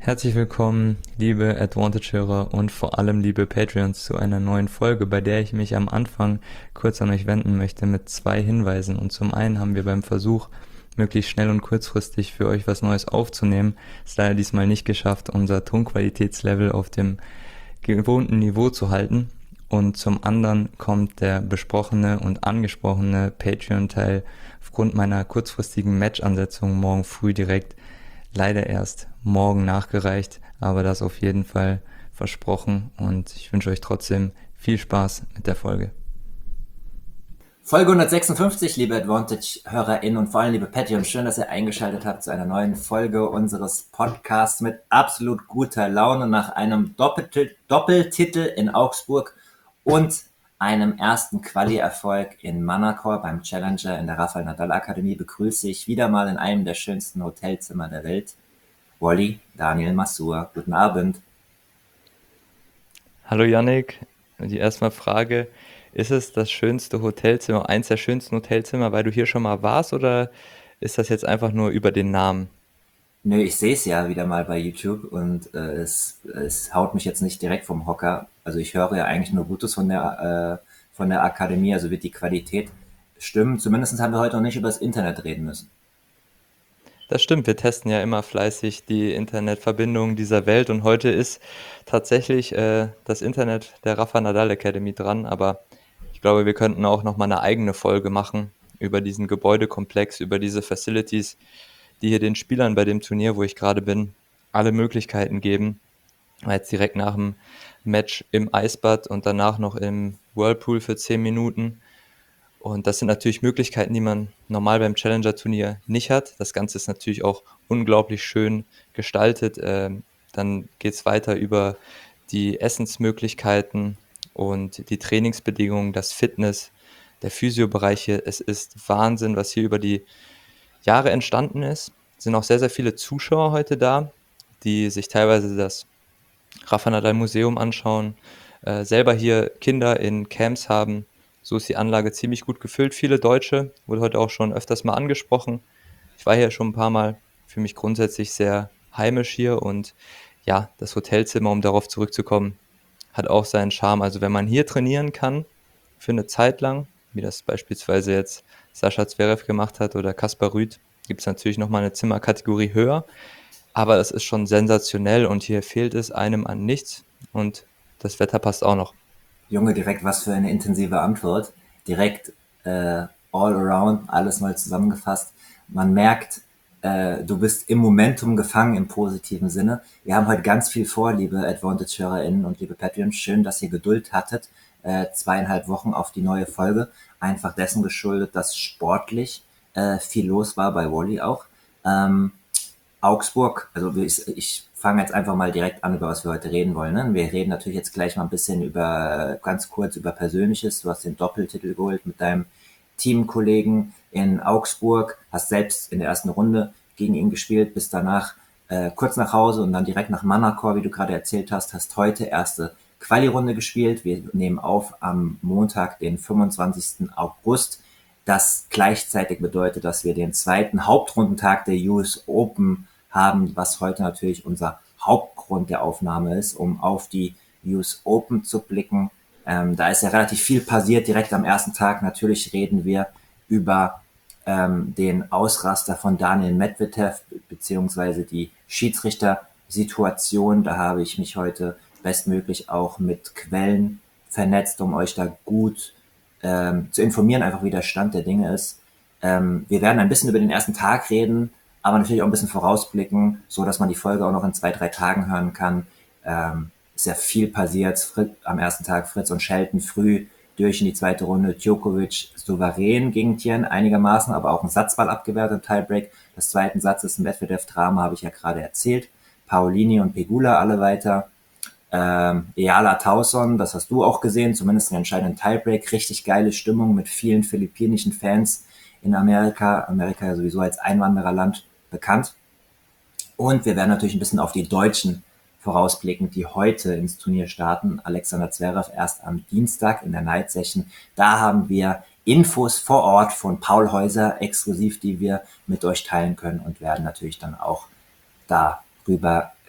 Herzlich willkommen, liebe Advantage-Hörer und vor allem liebe Patreons zu einer neuen Folge, bei der ich mich am Anfang kurz an euch wenden möchte mit zwei Hinweisen. Und zum einen haben wir beim Versuch, möglichst schnell und kurzfristig für euch was Neues aufzunehmen, es leider diesmal nicht geschafft, unser Tonqualitätslevel auf dem gewohnten Niveau zu halten. Und zum anderen kommt der besprochene und angesprochene Patreon-Teil aufgrund meiner kurzfristigen Match-Ansetzung morgen früh direkt leider erst morgen nachgereicht, aber das auf jeden Fall versprochen und ich wünsche euch trotzdem viel Spaß mit der Folge. Folge 156, liebe Advantage-HörerInnen und vor allem liebe Patreon, schön, dass ihr eingeschaltet habt zu einer neuen Folge unseres Podcasts mit absolut guter Laune nach einem Doppeltitel in Augsburg und einem ersten Quali-Erfolg in Manacor beim Challenger in der Rafael Nadal Akademie begrüße ich wieder mal in einem der schönsten Hotelzimmer der Welt Wally Daniel Massur. Guten Abend. Hallo Yannick, die erstmal Frage, ist es das schönste Hotelzimmer, eins der schönsten Hotelzimmer, weil du hier schon mal warst oder ist das jetzt einfach nur über den Namen? Nö, ich sehe es ja wieder mal bei YouTube und es haut mich jetzt nicht direkt vom Hocker. Also ich höre ja eigentlich nur Gutes von der Akademie, also wird die Qualität stimmen. Zumindest haben wir heute noch nicht über das Internet reden müssen. Das stimmt, wir testen ja immer fleißig die Internetverbindungen dieser Welt und heute ist tatsächlich das Internet der Rafa Nadal Academy dran, aber ich glaube, wir könnten auch noch mal eine eigene Folge machen über diesen Gebäudekomplex, über diese Facilities, die hier den Spielern bei dem Turnier, wo ich gerade bin, alle Möglichkeiten geben. War jetzt direkt nach dem Match im Eisbad und danach noch im Whirlpool für 10 Minuten. Und das sind natürlich Möglichkeiten, die man normal beim Challenger-Turnier nicht hat. Das Ganze ist natürlich auch unglaublich schön gestaltet. Dann geht es weiter über die Essensmöglichkeiten und die Trainingsbedingungen, das Fitness, der Physiobereich hier. Es ist Wahnsinn, was hier über die Jahre entstanden ist. Es sind auch sehr, sehr viele Zuschauer heute da, die sich teilweise das Rafa Nadal Museum anschauen, selber hier Kinder in Camps haben. So ist die Anlage ziemlich gut gefüllt. Viele Deutsche, wurde heute auch schon öfters mal angesprochen. Ich war hier schon ein paar Mal, fühle mich grundsätzlich sehr heimisch hier und ja, das Hotelzimmer, um darauf zurückzukommen, hat auch seinen Charme. Also wenn man hier trainieren kann, für eine Zeit lang, wie das beispielsweise jetzt Sascha Zverev gemacht hat oder Kaspar Rüth, gibt es natürlich nochmal eine Zimmerkategorie höher. Aber es ist schon sensationell und hier fehlt es einem an nichts und das Wetter passt auch noch. Junge, direkt was für eine intensive Antwort. Direkt all around, alles mal zusammengefasst. Man merkt, du bist im Momentum gefangen im positiven Sinne. Wir haben heute ganz viel vor, liebe Advantage-HörerInnen und liebe Patreons. Schön, dass ihr Geduld hattet. 2,5 Wochen auf die neue Folge. Einfach dessen geschuldet, dass sportlich viel los war bei Wally auch. Ähm, Augsburg, also ich fange jetzt einfach mal direkt an, über was wir heute reden wollen. Ne? Wir reden natürlich jetzt gleich mal ein bisschen über, ganz kurz über Persönliches. Du hast den Doppeltitel geholt mit deinem Teamkollegen in Augsburg, hast selbst in der ersten Runde gegen ihn gespielt, bist danach kurz nach Hause und dann direkt nach Manacor, wie du gerade erzählt hast, hast heute erste Quali-Runde gespielt. Wir nehmen auf am Montag, den 25. August. Das gleichzeitig bedeutet, dass wir den zweiten Hauptrundentag der US Open haben, was heute natürlich unser Hauptgrund der Aufnahme ist, um auf die US Open zu blicken. Da ist ja relativ viel passiert direkt am ersten Tag. Natürlich reden wir über den Ausraster von Daniel Medvedev beziehungsweise die Schiedsrichtersituation. Da habe ich mich heute bestmöglich auch mit Quellen vernetzt, um euch da gut zu informieren, einfach wie der Stand der Dinge ist. Wir werden ein bisschen über den ersten Tag reden, aber natürlich auch ein bisschen vorausblicken, so dass man die Folge auch noch in 2, 3 Tagen hören kann. Ist ja viel passiert. Am ersten Tag Fritz und Shelton früh durch in die zweite Runde. Djokovic souverän gegen Tien einigermaßen, aber auch ein Satzball abgewehrt im Tiebreak. Das zweiten Satz ist ein Medvedev-Drama, habe ich ja gerade erzählt. Paolini und Pegula alle weiter. Eala Tauson, das hast du auch gesehen, zumindest im entscheidenden Tiebreak. Richtig geile Stimmung mit vielen philippinischen Fans in Amerika. Amerika ja sowieso als Einwandererland bekannt. Und wir werden natürlich ein bisschen auf die Deutschen vorausblicken, die heute ins Turnier starten. Alexander Zverev erst am Dienstag in der Night Session. Da haben wir Infos vor Ort von Paul Häuser exklusiv, die wir mit euch teilen können und werden natürlich dann auch darüber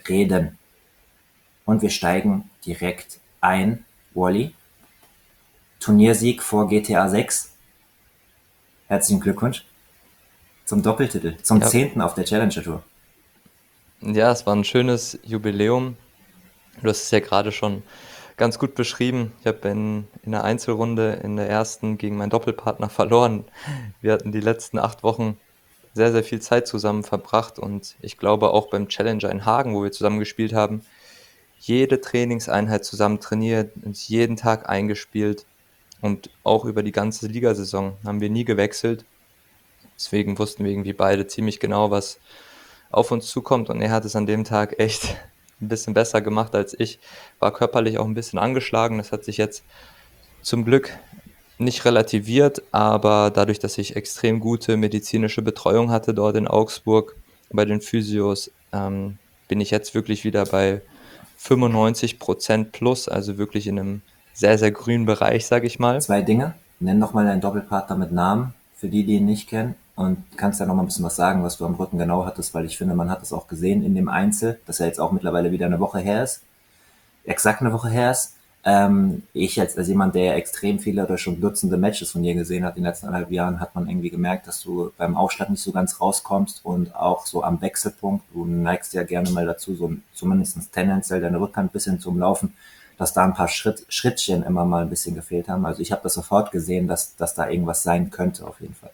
reden. Und wir steigen direkt ein. Wally, Turniersieg vor GTA 6. Herzlichen Glückwunsch zum Doppeltitel, zum Ja, 10. auf der Challenger Tour. ja, es war ein schönes Jubiläum. Du hast es ja gerade schon ganz gut beschrieben. Ich habe in der Einzelrunde in der ersten gegen meinen Doppelpartner verloren. Wir hatten die letzten 8 Wochen sehr, sehr viel Zeit zusammen verbracht und ich glaube auch beim Challenger in Hagen, wo wir zusammen gespielt haben, jede Trainingseinheit zusammen trainiert, uns jeden Tag eingespielt und auch über die ganze Ligasaison haben wir nie gewechselt. Deswegen wussten wir irgendwie beide ziemlich genau, was auf uns zukommt und er hat es an dem Tag echt ein bisschen besser gemacht als ich. War körperlich auch ein bisschen angeschlagen. Das hat sich jetzt zum Glück nicht relativiert, aber dadurch, dass ich extrem gute medizinische Betreuung hatte dort in Augsburg bei den Physios, bin ich jetzt wirklich wieder bei 95% plus, also wirklich in einem sehr, sehr grünen Bereich, sage ich mal. Zwei Dinge. Nenn nochmal deinen Doppelpartner mit Namen, für die, die ihn nicht kennen. Und kannst ja nochmal ein bisschen was sagen, was du am Rücken genau hattest, weil ich finde, man hat es auch gesehen in dem Einzel, dass er jetzt auch mittlerweile wieder eine Woche her ist. Exakt eine Woche her ist. Ich als jemand, der extrem viele oder schon Dutzende Matches von dir gesehen hat in den letzten 1,5 Jahren, hat man irgendwie gemerkt, dass du beim Aufschlag nicht so ganz rauskommst und auch so am Wechselpunkt, du neigst ja gerne mal dazu, so zumindest tendenziell deine Rückhand ein bisschen zum Laufen, dass da ein paar Schrittchen immer mal ein bisschen gefehlt haben. Also ich habe das sofort gesehen, dass da irgendwas sein könnte auf jeden Fall.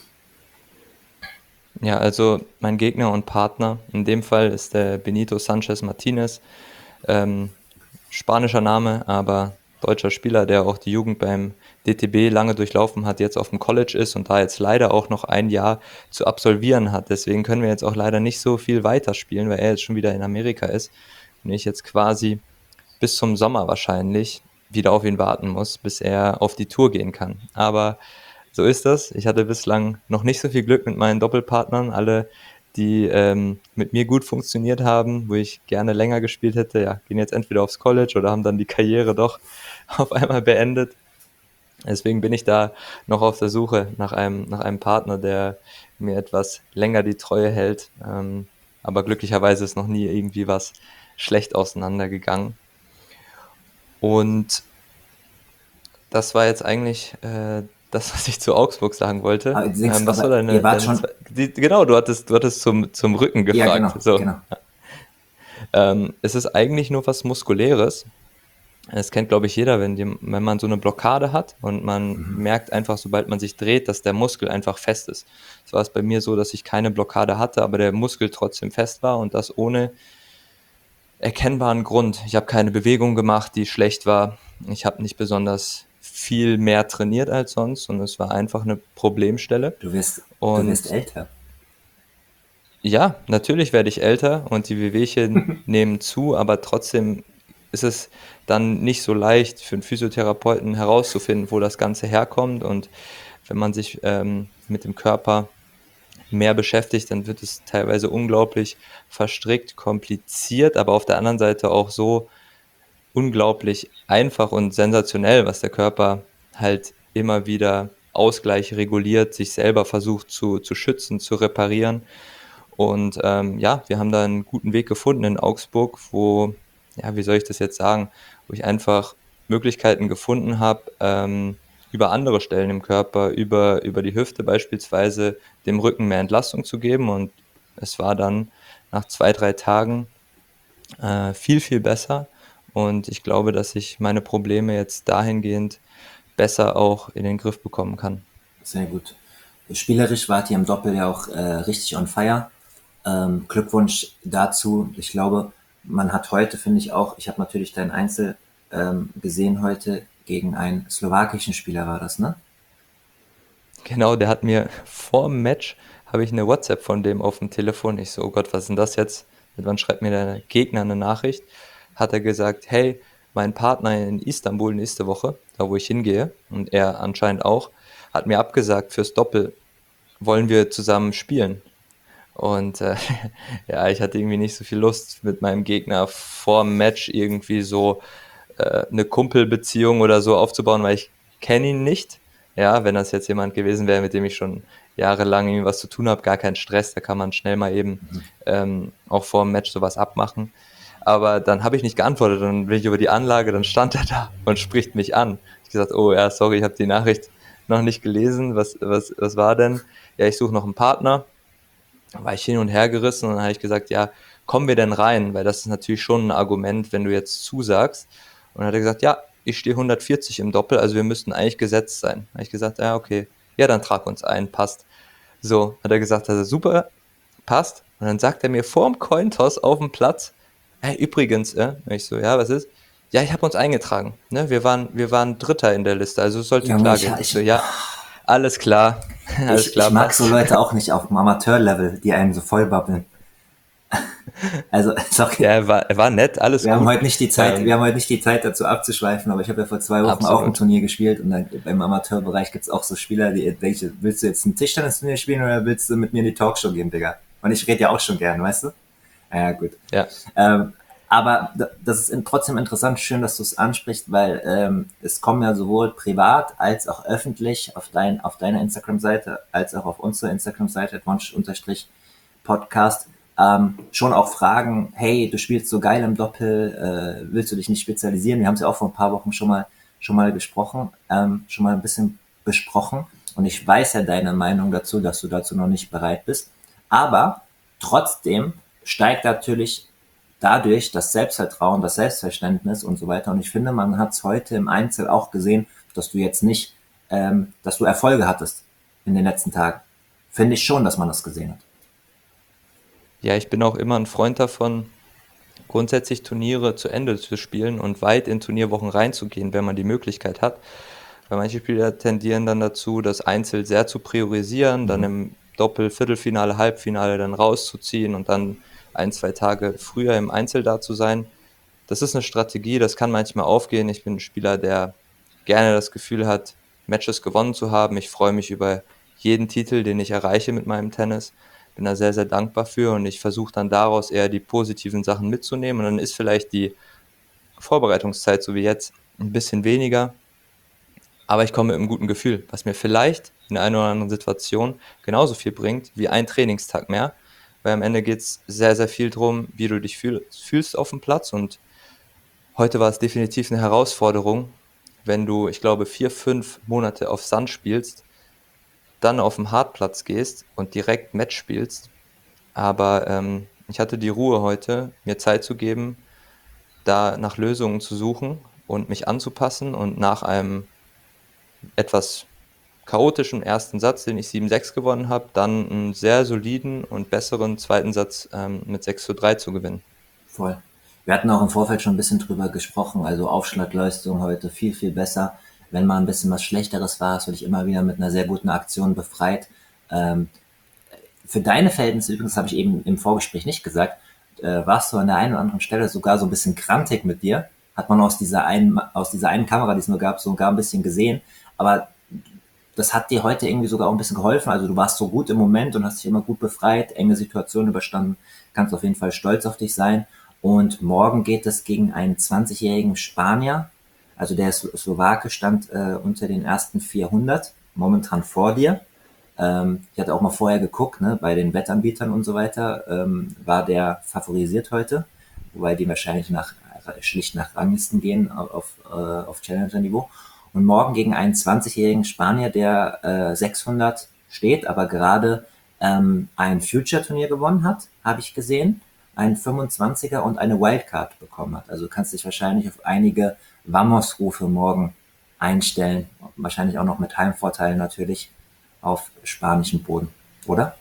Ja, also mein Gegner und Partner in dem Fall ist der Benito Sanchez Martinez. Ähm, Spanischer Name, aber deutscher Spieler, der auch die Jugend beim DTB lange durchlaufen hat, jetzt auf dem College ist und da jetzt leider auch noch ein Jahr zu absolvieren hat. Deswegen können wir jetzt auch leider nicht so viel weiterspielen, weil er jetzt schon wieder in Amerika ist und ich jetzt quasi bis zum Sommer wahrscheinlich wieder auf ihn warten muss, bis er auf die Tour gehen kann. Aber so ist das. Ich hatte bislang noch nicht so viel Glück mit meinen Doppelpartnern. Alle, die mit mir gut funktioniert haben, wo ich gerne länger gespielt hätte, ja, gehen jetzt entweder aufs College oder haben dann die Karriere doch auf einmal beendet. Deswegen bin ich da noch auf der Suche nach einem Partner, der mir etwas länger die Treue hält. Aber glücklicherweise ist noch nie irgendwie was schlecht auseinandergegangen. Und das war jetzt eigentlich das, was ich zu Augsburg sagen wollte. Was war Aber ihr wart deine schon, genau, du hattest zum Rücken ja gefragt. genau, So. genau. Es ist eigentlich nur was Muskuläres. Es kennt, glaube ich, jeder, wenn man so eine Blockade hat und man merkt einfach, sobald man sich dreht, dass der Muskel einfach fest ist. Es war es bei mir so, dass ich keine Blockade hatte, aber der Muskel trotzdem fest war und das ohne erkennbaren Grund. Ich habe keine Bewegung gemacht, die schlecht war. Ich habe nicht besonders viel mehr trainiert als sonst und es war einfach eine Problemstelle. Du wirst Und älter. ja, natürlich werde ich älter und die Wehwehchen nehmen zu, aber trotzdem ist es dann nicht so leicht für einen Physiotherapeuten herauszufinden, wo das Ganze herkommt. Und wenn man sich mit dem Körper mehr beschäftigt, dann wird es teilweise unglaublich verstrickt, kompliziert, aber auf der anderen Seite auch so unglaublich einfach und sensationell, was der Körper halt immer wieder Ausgleich reguliert, sich selber versucht zu schützen, zu reparieren. Und ja, wir haben da einen guten Weg gefunden in Augsburg, wo, ja, wie soll ich das jetzt sagen, wo ich einfach Möglichkeiten gefunden habe, über andere Stellen im Körper, über die Hüfte beispielsweise, dem Rücken mehr Entlastung zu geben. Und es war dann nach 2, 3 Tagen viel, viel besser. Und ich glaube, dass ich meine Probleme jetzt dahingehend besser auch in den Griff bekommen kann. Sehr gut. Spielerisch wart ihr im Doppel ja auch richtig on fire. Glückwunsch dazu. Ich glaube, man hat heute, finde ich auch, ich habe natürlich dein Einzel gesehen heute gegen einen slowakischen Spieler war das, ne? Genau, der hat mir vor dem Match, habe ich eine WhatsApp von dem auf dem Telefon. Ich so, oh Gott, was ist denn das jetzt? Mit wann schreibt mir der Gegner eine Nachricht? Hat er gesagt, hey, mein Partner in Istanbul nächste Woche, da wo ich hingehe, und er anscheinend auch, hat mir abgesagt fürs Doppel. Wollen wir zusammen spielen? Und ja, ich hatte irgendwie nicht so viel Lust mit meinem Gegner vor dem Match irgendwie so eine Kumpelbeziehung oder so aufzubauen, weil ich kenne ihn nicht. Ja, wenn das jetzt jemand gewesen wäre, mit dem ich schon jahrelang irgendwie was zu tun habe, gar keinen Stress, da kann man schnell mal eben auch vor dem Match sowas abmachen. Aber dann habe ich nicht geantwortet, dann bin ich über die Anlage, dann stand er da und spricht mich an. Ich gesagt, oh ja, sorry, ich habe die Nachricht noch nicht gelesen, was war denn? Ja, ich suche noch einen Partner. Da war ich hin und her gerissen und dann habe ich gesagt, ja, kommen wir denn rein? Weil das ist natürlich schon ein Argument, wenn du jetzt zusagst. Und dann hat er gesagt, ja, ich stehe 140 im Doppel, also wir müssten eigentlich gesetzt sein. Da habe ich gesagt, ja, okay, ja, dann trag uns ein, passt. So, hat er gesagt, also super, passt. Und dann sagt er mir vorm Cointoss auf dem Platz, hey, übrigens, und ich so, ja, was ist? Ja, ich habe uns eingetragen. Ne? Wir waren Dritter in der Liste, also es sollte Junge, klar gehen. Ich so, ja, alles klar, alles ich klar, mag so passt. Leute auch nicht auf dem Amateurlevel, die einen so vollbabbeln. Also, sorry. Ja, er war nett, alles Wir haben gut. heute nicht die Zeit, wir haben heute nicht die Zeit dazu abzuschweifen, aber ich habe ja vor 2 Wochen auch ein Absolut. Turnier gespielt und dann beim Amateurbereich gibt's auch so Spieler, die welche, willst du jetzt ein Tischtennisturnier spielen oder willst du mit mir in die Talkshow gehen, Digga? Und ich rede ja auch schon gern, weißt du? Ja, gut. Ja. Ähm, aber das ist trotzdem interessant, schön, dass du es ansprichst, weil es kommen ja sowohl privat als auch öffentlich auf deiner Instagram-Seite als auch auf unserer Instagram-Seite, advantage_podcast, schon auch Fragen, hey, du spielst so geil im Doppel, willst du dich nicht spezialisieren? Wir haben es ja auch vor ein paar Wochen schon mal gesprochen, schon mal ein bisschen besprochen. Und ich weiß ja deine Meinung dazu, dass du dazu noch nicht bereit bist. Aber trotzdem steigt natürlich dadurch das Selbstvertrauen, das Selbstverständnis und so weiter. Und ich finde, man hat es heute im Einzel auch gesehen, dass du jetzt nicht, dass du Erfolge hattest in den letzten Tagen. Finde ich schon, dass man das gesehen hat. Ja, ich bin auch immer ein Freund davon, grundsätzlich Turniere zu Ende zu spielen und weit in Turnierwochen reinzugehen, wenn man die Möglichkeit hat. Weil manche Spieler tendieren dann dazu, das Einzel sehr zu priorisieren, dann im Doppel, Viertelfinale, Halbfinale dann rauszuziehen und dann 1, 2 Tage früher im Einzel da zu sein. Das ist eine Strategie, das kann manchmal aufgehen. Ich bin ein Spieler, der gerne das Gefühl hat, Matches gewonnen zu haben. Ich freue mich über jeden Titel, den ich erreiche mit meinem Tennis. Bin da sehr, sehr dankbar für und ich versuche dann daraus eher die positiven Sachen mitzunehmen. Und dann ist vielleicht die Vorbereitungszeit, so wie jetzt, ein bisschen weniger, aber ich komme mit einem guten Gefühl, was mir vielleicht in der einen oder anderen Situation genauso viel bringt wie ein Trainingstag mehr, weil am Ende geht es sehr, sehr viel drum, wie du dich fühlst auf dem Platz und heute war es definitiv eine Herausforderung, wenn du, ich glaube, 4, 5 Monate auf Sand spielst, dann auf den Hartplatz gehst und direkt Match spielst. Aber ich hatte die Ruhe heute, mir Zeit zu geben, da nach Lösungen zu suchen und mich anzupassen und nach einem etwas chaotischen ersten Satz, den ich 7-6 gewonnen habe, dann einen sehr soliden und besseren zweiten Satz mit 6:3 zu gewinnen. Voll. Wir hatten auch im Vorfeld schon ein bisschen drüber gesprochen, also Aufschlagleistung heute viel, viel besser. Wenn mal ein bisschen was Schlechteres war, hast du dich immer wieder mit einer sehr guten Aktion befreit. Ähm, für deine Verhältnisse übrigens, habe ich eben im Vorgespräch nicht gesagt, warst du an der einen oder anderen Stelle sogar so ein bisschen grantig mit dir. Hat man aus dieser einen Kamera, die es nur gab, sogar ein bisschen gesehen. Aber das hat dir heute irgendwie sogar auch ein bisschen geholfen. Also du warst so gut im Moment und hast dich immer gut befreit, enge Situationen überstanden. Kannst auf jeden Fall stolz auf dich sein. Und morgen geht es gegen einen 20-jährigen Spanier. Also der Slowake stand unter den ersten 400, momentan vor dir. Ich hatte auch mal vorher geguckt, ne, bei den Wettanbietern und so weiter, war der favorisiert heute, wobei die wahrscheinlich schlicht nach Ranglisten gehen auf Challenger-Niveau. Und morgen gegen einen 20-jährigen Spanier, der 600 steht, aber gerade ein Future-Turnier gewonnen hat, habe ich gesehen, ein 25er und eine Wildcard bekommen hat. Also du kannst dich wahrscheinlich auf einige Vamos-Rufe morgen einstellen, wahrscheinlich auch noch mit Heimvorteil natürlich auf spanischem Boden, oder?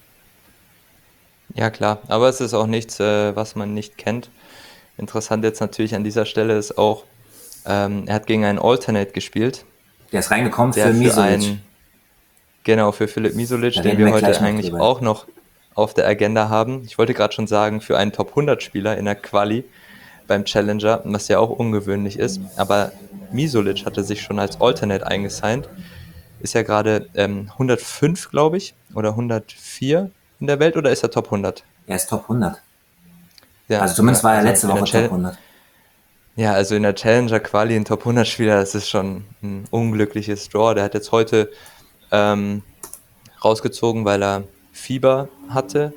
Ja klar, aber es ist auch nichts, was man nicht kennt. Interessant jetzt natürlich an dieser Stelle ist auch, er hat gegen einen Alternate gespielt, Der ist reingekommen der für für Misolic. einen, genau, für Philipp Da Misolic, den reden wir wir heute gleich noch eigentlich drüber. auch noch auf der Agenda haben. Ich wollte gerade schon sagen, für einen Top 100 Spieler in der Quali beim Challenger, was ja auch ungewöhnlich ist. Aber Misolic hatte sich schon als Alternate eingesigned, ist ja gerade 105, glaube ich, oder 104 in der Welt, oder ist er Top 100? Er ist Top 100. Ja, Also zumindest ja, war er also letzte in der Woche Top Challenge. 100. Ja, also in der Challenger Quali ein Top 100 Spieler, das ist schon ein unglückliches Draw. Der hat jetzt heute ähm, rausgezogen, weil er Fieber hatte.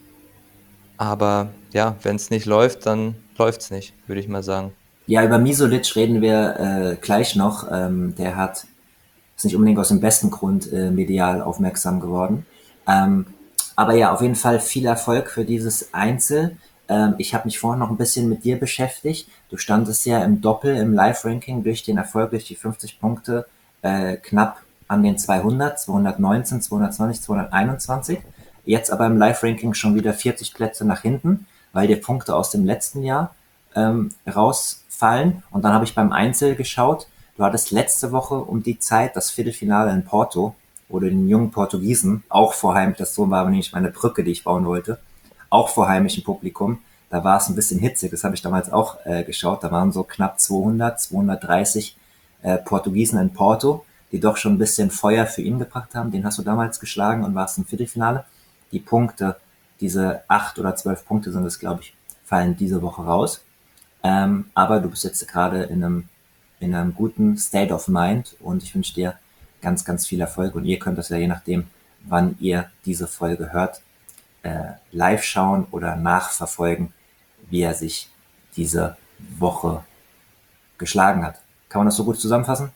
Aber ja, wenn es nicht läuft, dann läuft es nicht, würde ich mal sagen. Ja, über Misolic reden wir gleich noch. Der ist nicht unbedingt aus dem besten Grund medial aufmerksam geworden. Ähm, aber ja, auf jeden Fall viel Erfolg für dieses Einzel. Ich habe mich vorhin noch ein bisschen mit dir beschäftigt. Du standest ja im Doppel im Live-Ranking durch den Erfolg, durch die 50 Punkte knapp an den 200, 219, 220, 221. Jetzt aber im Live-Ranking schon wieder 40 Plätze nach hinten, weil dir Punkte aus dem letzten Jahr rausfallen. Und dann habe ich beim Einzel geschaut. Du hattest letzte Woche um die Zeit das Viertelfinale in Porto, wo du den jungen Portugiesen, auch vor heimisch, das so war aber nämlich meine Brücke, die ich bauen wollte, auch vor heimischem Publikum, da war es ein bisschen hitzig, das habe ich damals auch geschaut, da waren so knapp 200, 230 Portugiesen in Porto, die doch schon ein bisschen Feuer für ihn gebracht haben, den hast du damals geschlagen und warst im Viertelfinale. Die Punkte, diese 8 oder 12 Punkte sind es, glaube ich, fallen diese Woche raus. Aber du bist jetzt gerade in einem guten State of Mind und ich wünsche dir ganz, ganz viel Erfolg. Und ihr könnt das ja je nachdem, wann ihr diese Folge hört, live schauen oder nachverfolgen, wie er sich diese Woche geschlagen hat. Kann man das so gut zusammenfassen?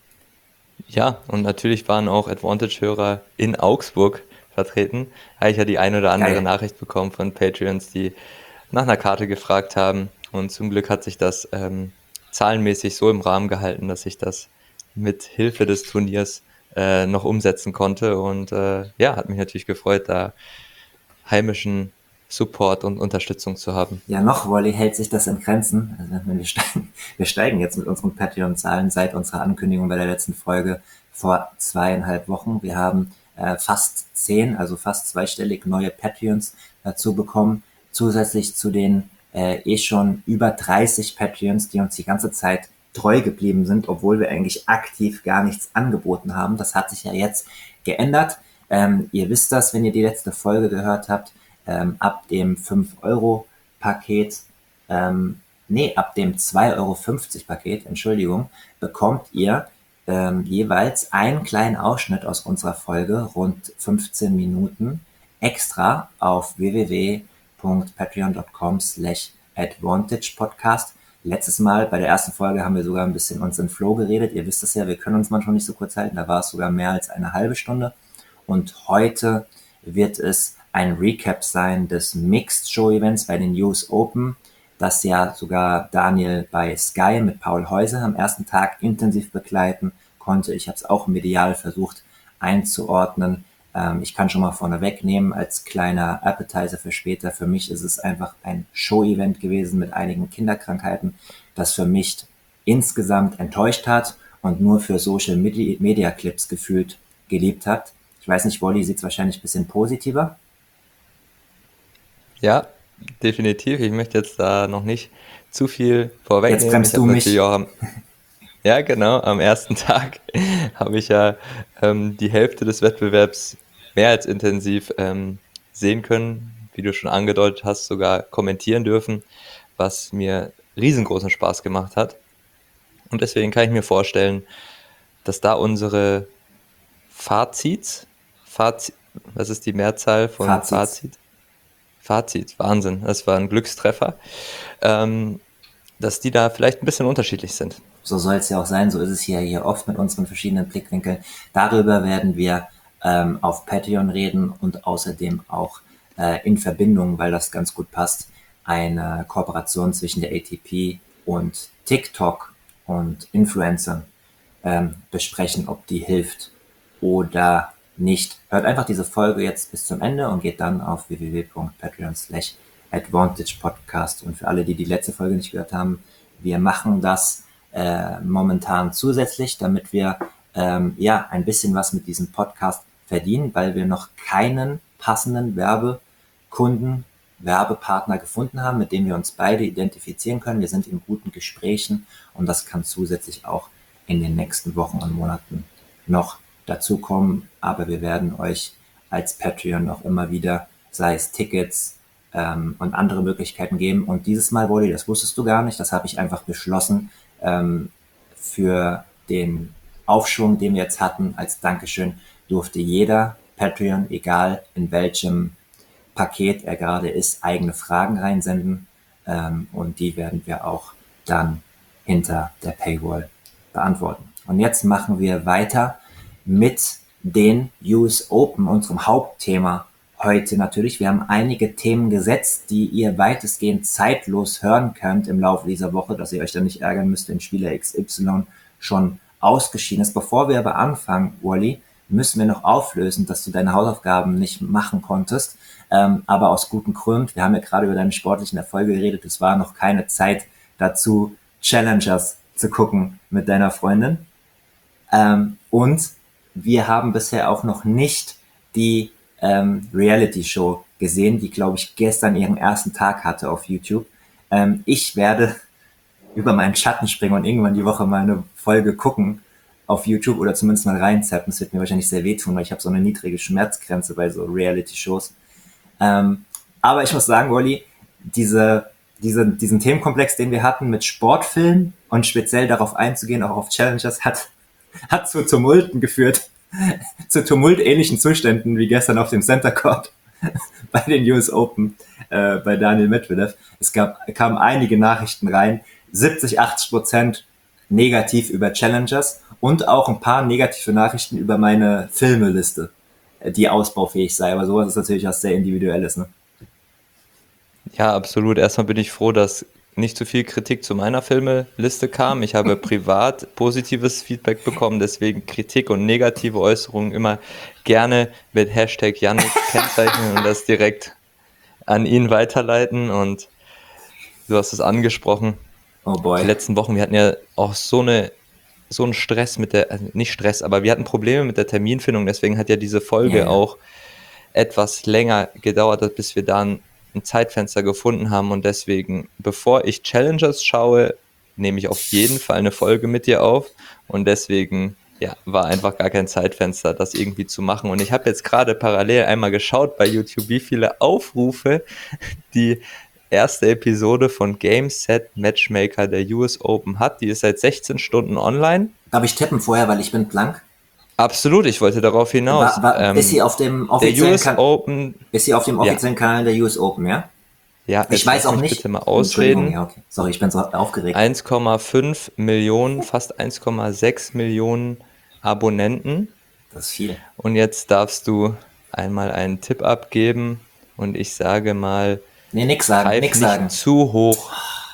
Ja, und natürlich waren auch Advantage-Hörer in Augsburg vertreten. Habe ich ja die ein oder andere Geil. Nachricht bekommen von Patreons, die nach einer Karte gefragt haben. Und zum Glück hat sich das zahlenmäßig so im Rahmen gehalten, dass ich das mit Hilfe des Turniers noch umsetzen konnte. Und ja, hat mich natürlich gefreut, da heimischen Support und Unterstützung zu haben. Ja, noch, Wally, hält sich das in Grenzen. Also wir steigen jetzt mit unseren Patreon-Zahlen seit unserer Ankündigung bei der letzten Folge vor 2,5 Wochen. Wir haben fast 10, also fast zweistellig neue Patreons dazu bekommen. Zusätzlich zu den schon über 30 Patreons, die uns die ganze Zeit treu geblieben sind, obwohl wir eigentlich aktiv gar nichts angeboten haben. Das hat sich ja jetzt geändert. Ihr wisst das, wenn ihr die letzte Folge gehört habt. Ab dem 5-Euro-Paket, ab dem 2,50 € Paket, Entschuldigung, bekommt ihr jeweils einen kleinen Ausschnitt aus unserer Folge, rund 15 Minuten, extra auf www.patreon.com/advantagepodcast. Letztes Mal bei der ersten Folge haben wir sogar ein bisschen uns in Flow geredet. Ihr wisst es ja, wir können uns manchmal nicht so kurz halten. Da war es sogar mehr als eine halbe Stunde. Und heute wird es ein Recap sein des Mixed Show Events bei den US Open, das ja sogar Daniel bei Sky mit Paul Häuser am ersten Tag intensiv begleiten konnte. Ich habe es auch medial versucht einzuordnen. Ich kann schon mal vorneweg nehmen als kleiner Appetizer für später. Für mich ist es einfach ein Show-Event gewesen mit einigen Kinderkrankheiten, das für mich insgesamt enttäuscht hat und nur für Social Media Clips gefühlt geliebt hat. Ich weiß nicht, Wolli sieht es wahrscheinlich ein bisschen positiver. Ja, definitiv. Ich möchte jetzt da noch nicht zu viel Jetzt vorwegnehmen. Ich bremst du habe natürlich mich. auch ja, genau, am ersten Tag habe ich ja die Hälfte des Wettbewerbs mehr als intensiv sehen können, wie du schon angedeutet hast, sogar kommentieren dürfen, was mir riesengroßen Spaß gemacht hat. Und deswegen kann ich mir vorstellen, dass da unsere Fazits, Fazit, was ist die Mehrzahl von Fazit. Fazit? Fazit, Wahnsinn, das war ein Glückstreffer, ähm, dass die da vielleicht ein bisschen unterschiedlich sind. So soll es ja auch sein. So ist es hier oft mit unseren verschiedenen Blickwinkeln. Darüber werden wir auf Patreon reden und außerdem auch in Verbindung, weil das ganz gut passt, eine Kooperation zwischen der ATP und TikTok und Influencern besprechen, ob die hilft oder nicht. Hört einfach diese Folge jetzt bis zum Ende und geht dann auf www.patreon.com/advantagepodcast. Und für alle, die die letzte Folge nicht gehört haben, wir machen das momentan zusätzlich, damit wir ein bisschen was mit diesem Podcast verdienen, weil wir noch keinen passenden Werbekunden, Werbepartner gefunden haben, mit dem wir uns beide identifizieren können. Wir sind in guten Gesprächen und das kann zusätzlich auch in den nächsten Wochen und Monaten noch dazukommen. Aber wir werden euch als Patreon auch immer wieder, sei es Tickets und andere Möglichkeiten geben. Und dieses Mal, Wally, das wusstest du gar nicht, das habe ich einfach beschlossen, für den Aufschwung, den wir jetzt hatten, als Dankeschön durfte jeder Patreon, egal in welchem Paket er gerade ist, eigene Fragen reinsenden. Und die werden wir auch dann hinter der Paywall beantworten. Und jetzt machen wir weiter mit den US Open, unserem Hauptthema heute natürlich. Wir haben einige Themen gesetzt, die ihr weitestgehend zeitlos hören könnt im Laufe dieser Woche, dass ihr euch dann nicht ärgern müsst, wenn Spieler XY schon ausgeschieden ist. Bevor wir aber anfangen, Wally, müssen wir noch auflösen, dass du deine Hausaufgaben nicht machen konntest, aber aus gutem Grund. Wir haben ja gerade über deine sportlichen Erfolge geredet. Es war noch keine Zeit dazu, Challengers zu gucken mit deiner Freundin. Und wir haben bisher auch noch nicht die Reality-Show gesehen, die, glaube ich, gestern ihren ersten Tag hatte auf YouTube. Ich werde über meinen Schatten springen und irgendwann die Woche mal eine Folge gucken auf YouTube oder zumindest mal reinzappen. Das wird mir wahrscheinlich sehr wehtun, weil ich habe so eine niedrige Schmerzgrenze bei so Reality-Shows. Aber ich muss sagen, Wally, diesen Themenkomplex, den wir hatten mit Sportfilmen und speziell darauf einzugehen, auch auf Challengers, hat zu Tumulten geführt, zu tumultähnlichen Zuständen wie gestern auf dem Center Court bei den US Open bei Daniil Medvedev. Kamen einige Nachrichten rein, 70-80% negativ über Challengers und auch ein paar negative Nachrichten über meine Filmeliste, die ausbaufähig sei. Aber sowas ist natürlich was sehr Individuelles, ne? Ja, absolut. Erstmal bin ich froh, dass nicht zu viel Kritik zu meiner Filmeliste kam. Ich habe privat positives Feedback bekommen, deswegen Kritik und negative Äußerungen immer gerne mit Hashtag Yannick kennzeichnen und das direkt an ihn weiterleiten. Und du hast es angesprochen. Oh boy. Die letzten Wochen, wir hatten ja auch so einen Stress mit also nicht Stress, aber wir hatten Probleme mit der Terminfindung, deswegen hat ja diese Folge auch etwas länger gedauert, bis wir dann ein Zeitfenster gefunden haben und deswegen, bevor ich Challengers schaue, nehme ich auf jeden Fall eine Folge mit dir auf und deswegen war einfach gar kein Zeitfenster, das irgendwie zu machen. Und ich habe jetzt gerade parallel einmal geschaut bei YouTube, wie viele Aufrufe die erste Episode von Game Set Matchmaker der US Open hat. Die ist seit 16 Stunden online. Darf ich tippen vorher, weil ich bin blank? Absolut, ich wollte darauf hinaus. Ist sie auf dem offiziellen Kanal der US Open, ja? Ja, ich weiß auch nicht. Bitte mal ausreden. Ja, okay. Sorry, ich bin so aufgeregt. 1,5 Millionen, fast 1,6 Millionen Abonnenten. Das ist viel. Und jetzt darfst du einmal einen Tipp abgeben und ich sage mal, nix sagen. Zu hoch.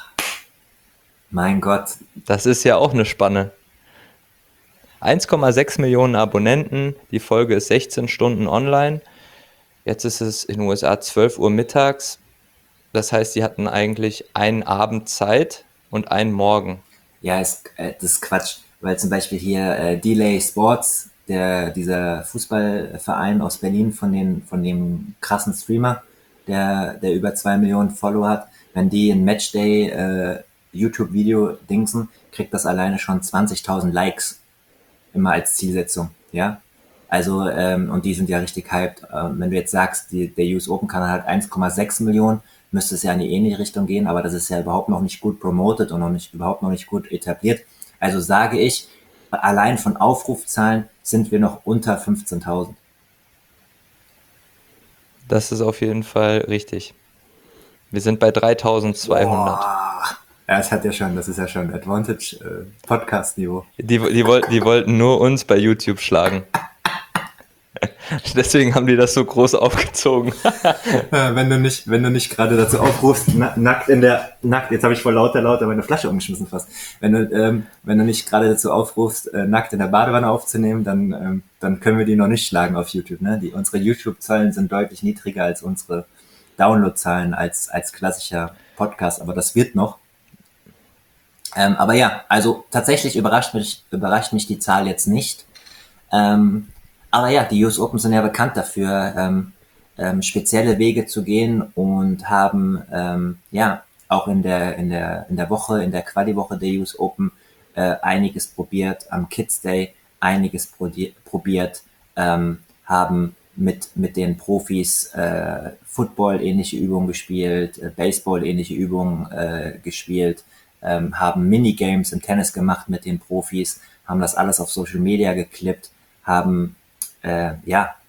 Mein Gott. Das ist ja auch eine Spanne. 1,6 Millionen Abonnenten, die Folge ist 16 Stunden online. Jetzt ist es in den USA 12 Uhr mittags. Das heißt, sie hatten eigentlich einen Abend Zeit und einen Morgen. Ja, das ist Quatsch, weil zum Beispiel hier Delay Sports, dieser Fußballverein aus Berlin von dem krassen Streamer, der über 2 Millionen Follower hat, wenn die ein Matchday YouTube-Video dingsen, kriegt das alleine schon 20.000 Likes immer als Zielsetzung, ja. Also, und die sind ja richtig hyped. Wenn du jetzt sagst, der US Open Kanal hat 1,6 Millionen, müsste es ja in die ähnliche Richtung gehen, aber das ist ja überhaupt noch nicht gut promoted und überhaupt noch nicht gut etabliert. Also sage ich, allein von Aufrufzahlen sind wir noch unter 15.000. Das ist auf jeden Fall richtig. Wir sind bei 3.200. Ja, das ist ja schon Advantage Podcast-Niveau. Die wollten nur uns bei YouTube schlagen. Deswegen haben die das so groß aufgezogen. Wenn du nicht gerade dazu aufrufst, nackt, jetzt habe ich vor lauter meine Flasche umgeschmissen fast. Wenn du nicht gerade dazu aufrufst, nackt in der Badewanne aufzunehmen, dann können wir die noch nicht schlagen auf YouTube, ne? Unsere YouTube-Zahlen sind deutlich niedriger als unsere Download-Zahlen als klassischer Podcast, aber das wird noch. Aber ja, also tatsächlich überrascht mich die Zahl jetzt nicht. Aber ja, die US Open sind ja bekannt dafür, spezielle Wege zu gehen und haben auch in der Woche, in der Quali-Woche der US Open einiges probiert, am Kids Day einiges probiert, haben mit den Profis Football-ähnliche Übungen gespielt, Baseball-ähnliche Übungen gespielt, haben Minigames im Tennis gemacht mit den Profis, haben das alles auf Social Media geklippt, haben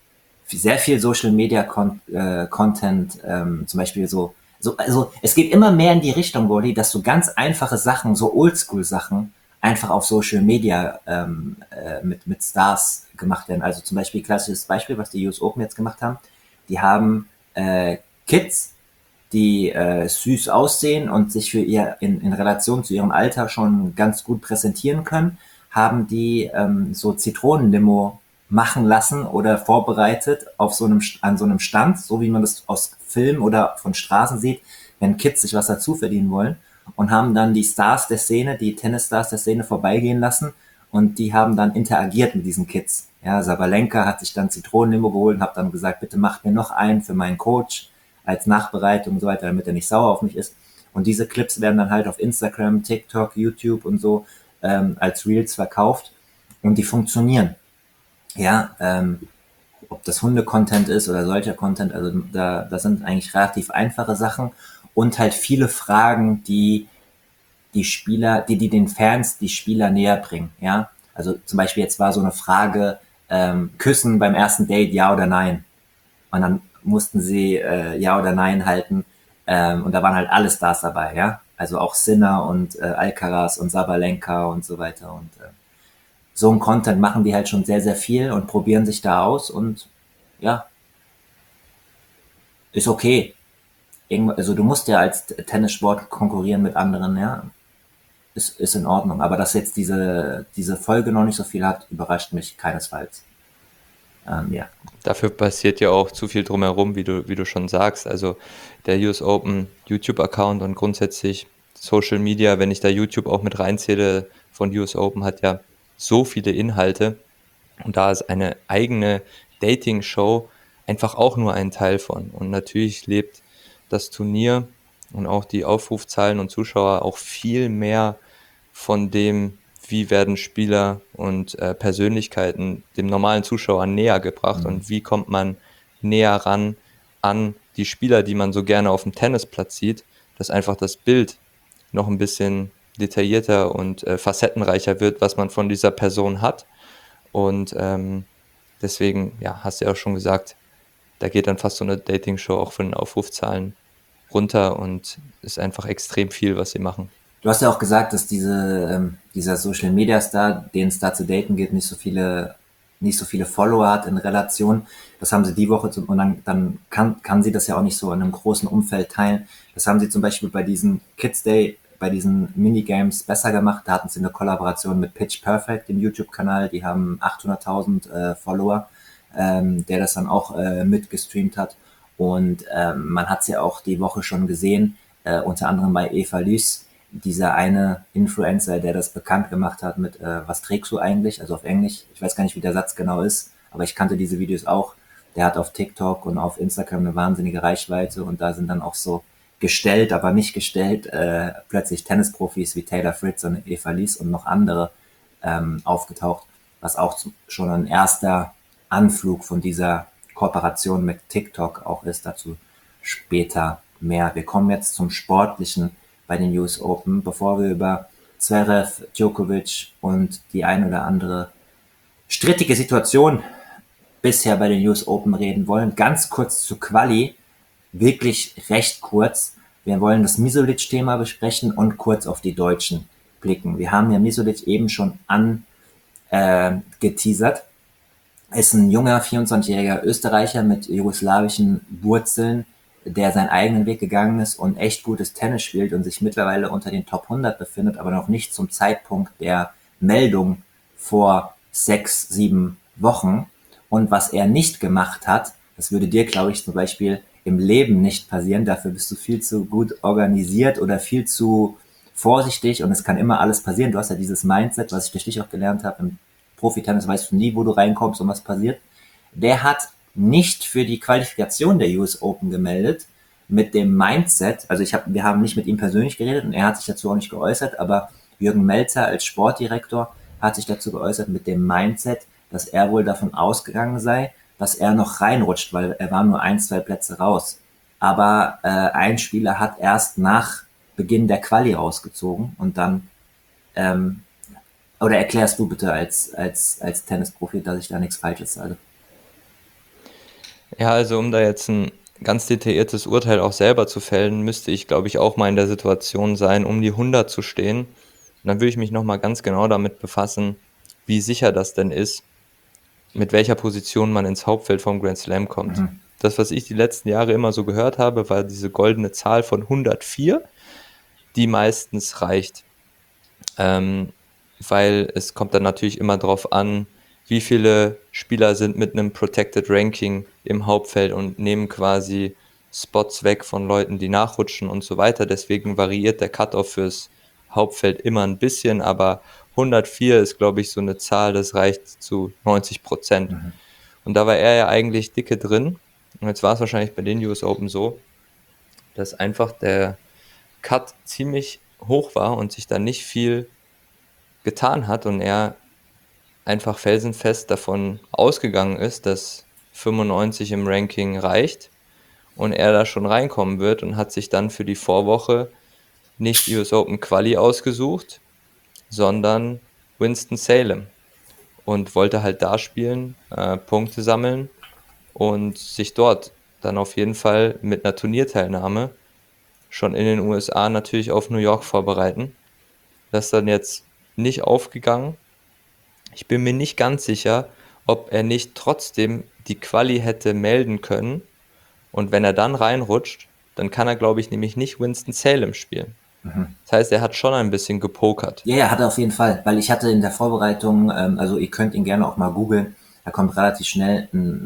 sehr viel Social Media Content, zum Beispiel also es geht immer mehr in die Richtung, Gordy, dass so ganz einfache Sachen, so Oldschool Sachen, einfach auf Social Media mit Stars gemacht werden. Also zum Beispiel, klassisches Beispiel, was die US Open jetzt gemacht haben, die haben Kids, die süß aussehen und sich für ihr in Relation zu ihrem Alter schon ganz gut präsentieren können, haben die so Zitronenlimo machen lassen oder vorbereitet auf an so einem Stand, so wie man das aus Filmen oder von Straßen sieht, wenn Kids sich was dazu verdienen wollen, und haben dann die Stars der Szene, die Tennisstars der Szene vorbeigehen lassen, und die haben dann interagiert mit diesen Kids. Ja, Sabalenka hat sich dann Zitronenlimo geholt und hat dann gesagt, bitte macht mir noch einen für meinen Coach als Nachbereitung und so weiter, damit er nicht sauer auf mich ist. Und diese Clips werden dann halt auf Instagram, TikTok, YouTube und so als Reels verkauft, und die funktionieren. Ja, ob das Hunde-Content ist oder solcher Content, also da sind eigentlich relativ einfache Sachen und halt viele Fragen, die die Spieler, die den Fans die Spieler näher bringen. Ja, also zum Beispiel jetzt war so eine Frage, Küssen beim ersten Date, ja oder nein? Und dann mussten sie ja oder nein halten. Und da waren halt alle Stars dabei, ja. Also auch Sinner und Alcaraz und Sabalenka und so weiter. Und so ein Content machen die halt schon sehr, sehr viel und probieren sich da aus, und ja, ist okay. Also du musst ja als Tennissport konkurrieren mit anderen, ja. Ist in Ordnung. Aber dass jetzt diese Folge noch nicht so viel hat, überrascht mich keinesfalls. Ja. Dafür passiert ja auch zu viel drumherum, wie du schon sagst. Also der US Open YouTube-Account und grundsätzlich Social Media, wenn ich da YouTube auch mit reinzähle von US Open, hat ja so viele Inhalte. Und da ist eine eigene Dating-Show einfach auch nur ein Teil von. Und natürlich lebt das Turnier und auch die Aufrufzahlen und Zuschauer auch viel mehr von dem, wie werden Spieler und Persönlichkeiten dem normalen Zuschauer näher gebracht Mhm. und wie kommt man näher ran an die Spieler, die man so gerne auf dem Tennisplatz sieht, dass einfach das Bild noch ein bisschen detaillierter und facettenreicher wird, was man von dieser Person hat. Und deswegen, ja, hast du ja auch schon gesagt, da geht dann fast so eine Dating-Show auch von den Aufrufzahlen runter und ist einfach extrem viel, was sie machen. Du hast ja auch gesagt, dass dieser Social Media Star, den es da zu daten geht, nicht so viele Follower hat in Relation. Das haben sie die Woche und dann kann sie das ja auch nicht so in einem großen Umfeld teilen. Das haben sie zum Beispiel bei diesem Kids Day, bei diesen Minigames besser gemacht. Da hatten sie eine Kollaboration mit Pitch Perfect, dem YouTube-Kanal. Die haben 800.000 Follower, der das dann auch mitgestreamt hat. Und man hat es ja auch die Woche schon gesehen, unter anderem bei Eva Lys, dieser eine Influencer, der das bekannt gemacht hat mit was trägst du eigentlich? Also auf Englisch. Ich weiß gar nicht, wie der Satz genau ist, aber ich kannte diese Videos auch. Der hat auf TikTok und auf Instagram eine wahnsinnige Reichweite, und da sind dann auch so gestellt, aber nicht gestellt, plötzlich Tennisprofis wie Taylor Fritz und Eva Lys und noch andere aufgetaucht, was auch schon ein erster Anflug von dieser Kooperation mit TikTok auch ist. Dazu später mehr. Wir kommen jetzt zum Sportlichen bei den US Open, bevor wir über Zverev, Djokovic und die ein oder andere strittige Situation bisher bei den US Open reden wollen. Ganz kurz zu Quali, wirklich recht kurz. Wir wollen das Misolic-Thema besprechen und kurz auf die Deutschen blicken. Wir haben ja Misolic eben schon geteasert. Ist ein junger 24-jähriger Österreicher mit jugoslawischen Wurzeln, der seinen eigenen Weg gegangen ist und echt gutes Tennis spielt und sich mittlerweile unter den Top 100 befindet, aber noch nicht zum Zeitpunkt der Meldung vor 6, 7 Wochen. Und was er nicht gemacht hat, das würde dir, glaube ich, zum Beispiel im Leben nicht passieren. Dafür bist du viel zu gut organisiert oder viel zu vorsichtig, und es kann immer alles passieren. Du hast ja dieses Mindset, was ich durch dich auch gelernt habe. Im Profi-Tennis weißt du nie, wo du reinkommst und was passiert. Der hat nicht für die Qualifikation der US Open gemeldet mit dem Mindset, also wir haben nicht mit ihm persönlich geredet und er hat sich dazu auch nicht geäußert, aber Jürgen Melzer als Sportdirektor hat sich dazu geäußert mit dem Mindset, dass er wohl davon ausgegangen sei, dass er noch reinrutscht, weil er war nur 1, 2 Plätze raus. Aber ein Spieler hat erst nach Beginn der Quali rausgezogen, und dann oder erklärst du bitte als Tennisprofi, dass ich da nichts Falsches sage? Ja, also um da jetzt ein ganz detailliertes Urteil auch selber zu fällen, müsste ich, glaube ich, auch mal in der Situation sein, um die 100 zu stehen. Und dann würde ich mich nochmal ganz genau damit befassen, wie sicher das denn ist, mit welcher Position man ins Hauptfeld vom Grand Slam kommt. Mhm. Das, was ich die letzten Jahre immer so gehört habe, war diese goldene Zahl von 104, die meistens reicht. Ähm, Weil es kommt dann natürlich immer darauf an, wie viele Spieler sind mit einem Protected Ranking im Hauptfeld und nehmen quasi Spots weg von Leuten, die nachrutschen und so weiter. Deswegen variiert der Cutoff fürs Hauptfeld immer ein bisschen, aber 104 ist, glaube ich, so eine Zahl, das reicht zu 90%. Mhm. Und da war er ja eigentlich dicke drin. Und jetzt war es wahrscheinlich bei den US Open so, dass einfach der Cut ziemlich hoch war und sich da nicht viel getan hat und er einfach felsenfest davon ausgegangen ist, dass 95 im Ranking reicht und er da schon reinkommen wird und hat sich dann für die Vorwoche nicht US Open Quali ausgesucht, sondern Winston-Salem und wollte halt da spielen, Punkte sammeln und sich dort dann auf jeden Fall mit einer Turnierteilnahme schon in den USA natürlich auf New York vorbereiten. Das ist dann jetzt nicht aufgegangen. Ich bin mir nicht ganz sicher, ob er nicht trotzdem die Quali hätte melden können. Und wenn er dann reinrutscht, dann kann er, glaube ich, nämlich nicht Winston-Salem spielen. Das heißt, er hat schon ein bisschen gepokert. Ja, ja, hat er auf jeden Fall, weil ich hatte in der Vorbereitung, also ihr könnt ihn gerne auch mal googeln, da kommt relativ schnell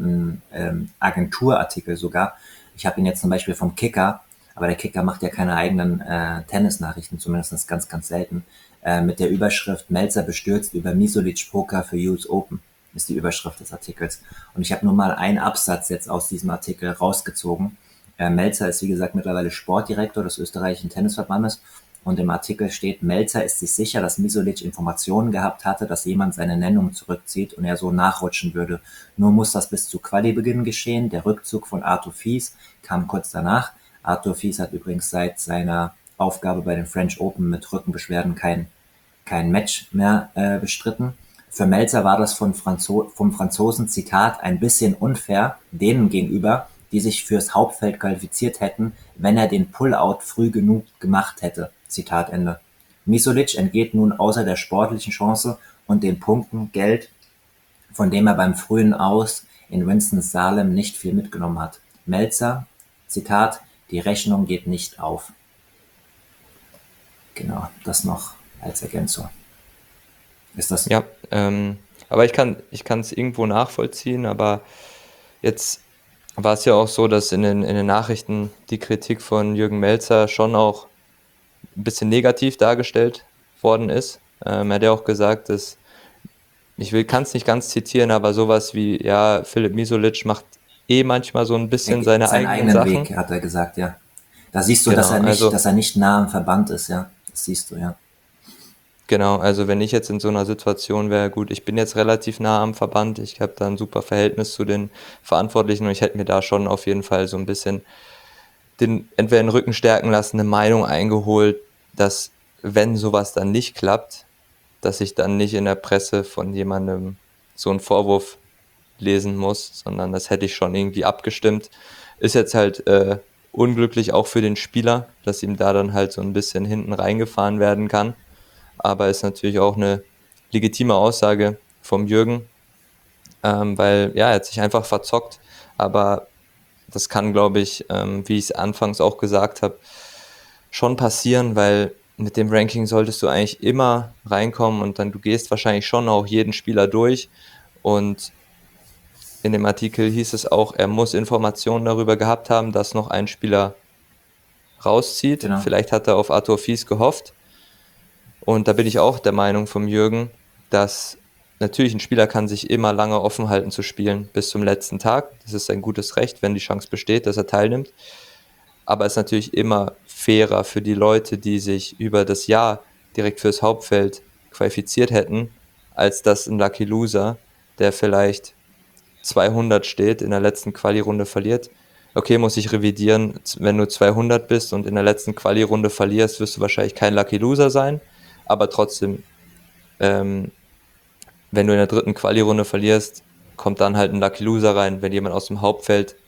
ein Agenturartikel sogar. Ich habe ihn jetzt zum Beispiel vom Kicker, aber der Kicker macht ja keine eigenen Tennisnachrichten, zumindest ganz, ganz selten, mit der Überschrift Melzer bestürzt über Misolic Poker für US Open, ist die Überschrift des Artikels. Und ich habe nur mal einen Absatz jetzt aus diesem Artikel rausgezogen. Melzer ist, wie gesagt, mittlerweile Sportdirektor des österreichischen Tennisverbandes. Und im Artikel steht, Melzer ist sich sicher, dass Misolic Informationen gehabt hatte, dass jemand seine Nennung zurückzieht und er so nachrutschen würde. Nur muss das bis zu Quali-Beginn geschehen. Der Rückzug von Arthur Fies kam kurz danach. Arthur Fies hat übrigens seit seiner Aufgabe bei den French Open mit Rückenbeschwerden kein Match mehr bestritten. Für Melzer war das vom Franzosen, Zitat, ein bisschen unfair denen gegenüber, die sich fürs Hauptfeld qualifiziert hätten, wenn er den Pullout früh genug gemacht hätte. Zitat Ende. Misolic entgeht nun außer der sportlichen Chance und den Punkten Geld, von dem er beim frühen Aus in Winston-Salem nicht viel mitgenommen hat. Melzer, Zitat, die Rechnung geht nicht auf. Genau, das noch als Ergänzung. Ist das? Ja, aber ich kann es irgendwo nachvollziehen, aber jetzt war es ja auch so, dass in den Nachrichten die Kritik von Jürgen Melzer schon auch ein bisschen negativ dargestellt worden ist. Er hat ja auch gesagt, dass, kann es nicht ganz zitieren, aber sowas wie, ja, Philipp Misolic macht manchmal so ein Er bisschen geht seine seinen eigenen eigenen Sachen. Weg, hat er gesagt, ja. Da siehst du, Genau, dass er nicht nah am Verband ist, ja. Das siehst du, ja. genau, also wenn ich jetzt in so einer Situation wäre, gut, ich bin jetzt relativ nah am Verband, ich habe da ein super Verhältnis zu den Verantwortlichen und ich hätte mir da schon auf jeden Fall so ein bisschen entweder den Rücken stärken lassen, eine Meinung eingeholt, dass wenn sowas dann nicht klappt, dass ich dann nicht in der Presse von jemandem so einen Vorwurf lesen muss, sondern das hätte ich schon irgendwie abgestimmt. Ist jetzt halt unglücklich auch für den Spieler, dass ihm da dann halt so ein bisschen hinten reingefahren werden kann. Aber ist natürlich auch eine legitime Aussage vom Jürgen, weil ja, er hat sich einfach verzockt. Aber das kann, glaube ich, wie ich es anfangs auch gesagt habe, schon passieren, weil mit dem Ranking solltest du eigentlich immer reinkommen und dann du gehst wahrscheinlich schon auch jeden Spieler durch und in dem Artikel hieß es auch, er muss Informationen darüber gehabt haben, dass noch ein Spieler rauszieht. Genau. Vielleicht hat er auf Arthur Fies gehofft. Und da bin ich auch der Meinung vom Jürgen, dass natürlich ein Spieler kann sich immer lange offen halten zu spielen bis zum letzten Tag. Das ist ein gutes Recht, wenn die Chance besteht, dass er teilnimmt. Aber es ist natürlich immer fairer für die Leute, die sich über das Jahr direkt fürs Hauptfeld qualifiziert hätten, als dass ein Lucky Loser, der vielleicht 200 steht, in der letzten Quali-Runde verliert. Okay, muss ich revidieren, wenn du 200 bist und in der letzten Quali-Runde verlierst, wirst du wahrscheinlich kein Lucky Loser sein, aber trotzdem, ähm, wenn du in der dritten Quali-Runde verlierst, kommt dann halt ein Lucky Loser rein. Wenn jemand aus dem Hauptfeld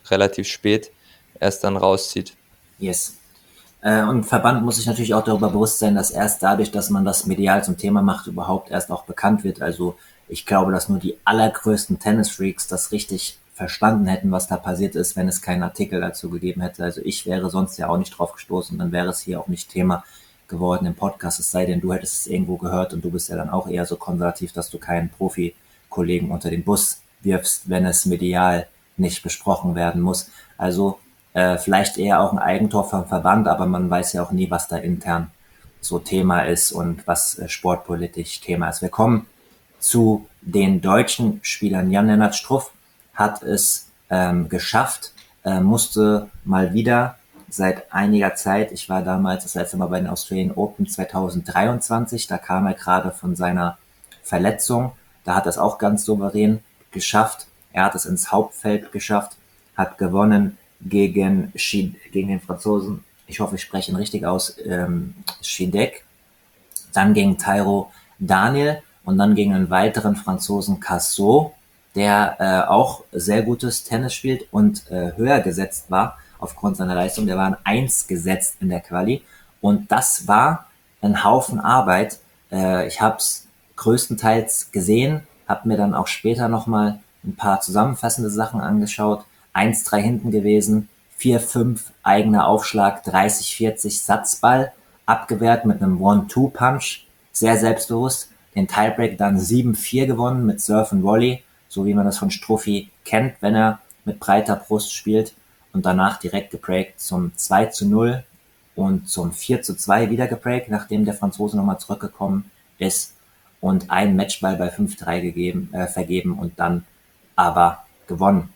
relativ spät erst dann rauszieht. Yes. Und Verband muss sich natürlich auch darüber bewusst sein, dass erst dadurch, dass man das medial zum Thema macht, überhaupt erst auch bekannt wird. Also ich glaube, dass nur die allergrößten Tennisfreaks das richtig verstanden hätten, was da passiert ist, wenn es keinen Artikel dazu gegeben hätte. Also ich wäre sonst ja auch nicht drauf gestoßen, dann wäre es hier auch nicht Thema geworden im Podcast, es sei denn, du hättest es irgendwo gehört und du bist ja dann auch eher so konservativ, dass du keinen Profi-Kollegen unter den Bus wirfst, wenn es medial nicht besprochen werden muss. Also vielleicht eher auch ein Eigentor vom Verband, aber man weiß ja auch nie, was da intern so Thema ist und was sportpolitisch Thema ist. Wir kommen zu den deutschen Spielern. Jan-Lennart Struff hat es geschafft, musste mal wieder seit einiger Zeit, ich war damals das letzte Mal bei den Australian Open 2023, da kam er gerade von seiner Verletzung, da hat er es auch ganz souverän geschafft, er hat es ins Hauptfeld geschafft, hat gewonnen gegen den Franzosen, ich hoffe, ich spreche ihn richtig aus, Shidek, dann gegen Tairo Daniel und dann gegen einen weiteren Franzosen Cassot, der auch sehr gutes Tennis spielt und höher gesetzt war aufgrund seiner Leistung. Der war an 1 gesetzt in der Quali und das war ein Haufen Arbeit. Ich habe es größtenteils gesehen, habe mir dann auch später nochmal ein paar zusammenfassende Sachen angeschaut. 1-3 hinten gewesen, 4-5 eigener Aufschlag, 30-40 Satzball, abgewehrt mit einem One-Two-Punch, sehr selbstbewusst, den Tiebreak dann 7-4 gewonnen mit Surf and Volley, so wie man das von Struffi kennt, wenn er mit breiter Brust spielt und danach direkt gebreakt zum 2-0 und zum 4-2 wieder gebreakt, nachdem der Franzose nochmal zurückgekommen ist und einen Matchball bei 5-3 vergeben und dann aber gewonnen.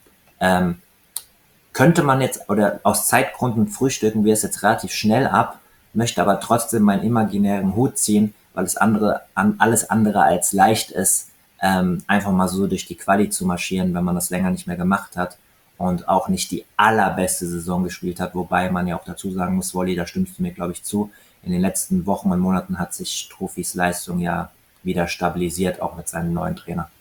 Könnte man jetzt, oder aus Zeitgründen frühstücken wir es jetzt relativ schnell ab, möchte aber trotzdem meinen imaginären Hut ziehen, weil es alles andere als leicht ist, einfach mal so durch die Quali zu marschieren, wenn man das länger nicht mehr gemacht hat und auch nicht die allerbeste Saison gespielt hat, wobei man ja auch dazu sagen muss, Wolli, da stimmst du mir, glaube ich, zu, in den letzten Wochen und Monaten hat sich Struffis Leistung ja wieder stabilisiert, auch mit seinem neuen Trainer.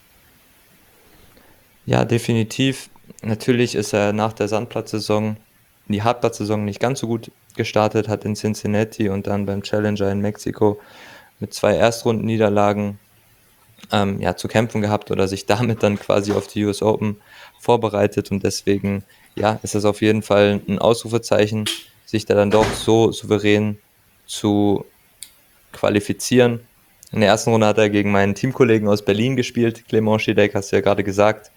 Ja, definitiv. Natürlich ist er nach der Sandplatzsaison in die Hartplatzsaison nicht ganz so gut gestartet, hat in Cincinnati und dann beim Challenger in Mexiko mit 2 Erstrundenniederlagen zu kämpfen gehabt oder sich damit dann quasi auf die US Open vorbereitet und deswegen, ja, ist das auf jeden Fall ein Ausrufezeichen, sich da dann doch so souverän zu qualifizieren. In der ersten Runde hat er gegen meinen Teamkollegen aus Berlin gespielt, Clément Shidek, hast du ja gerade gesagt.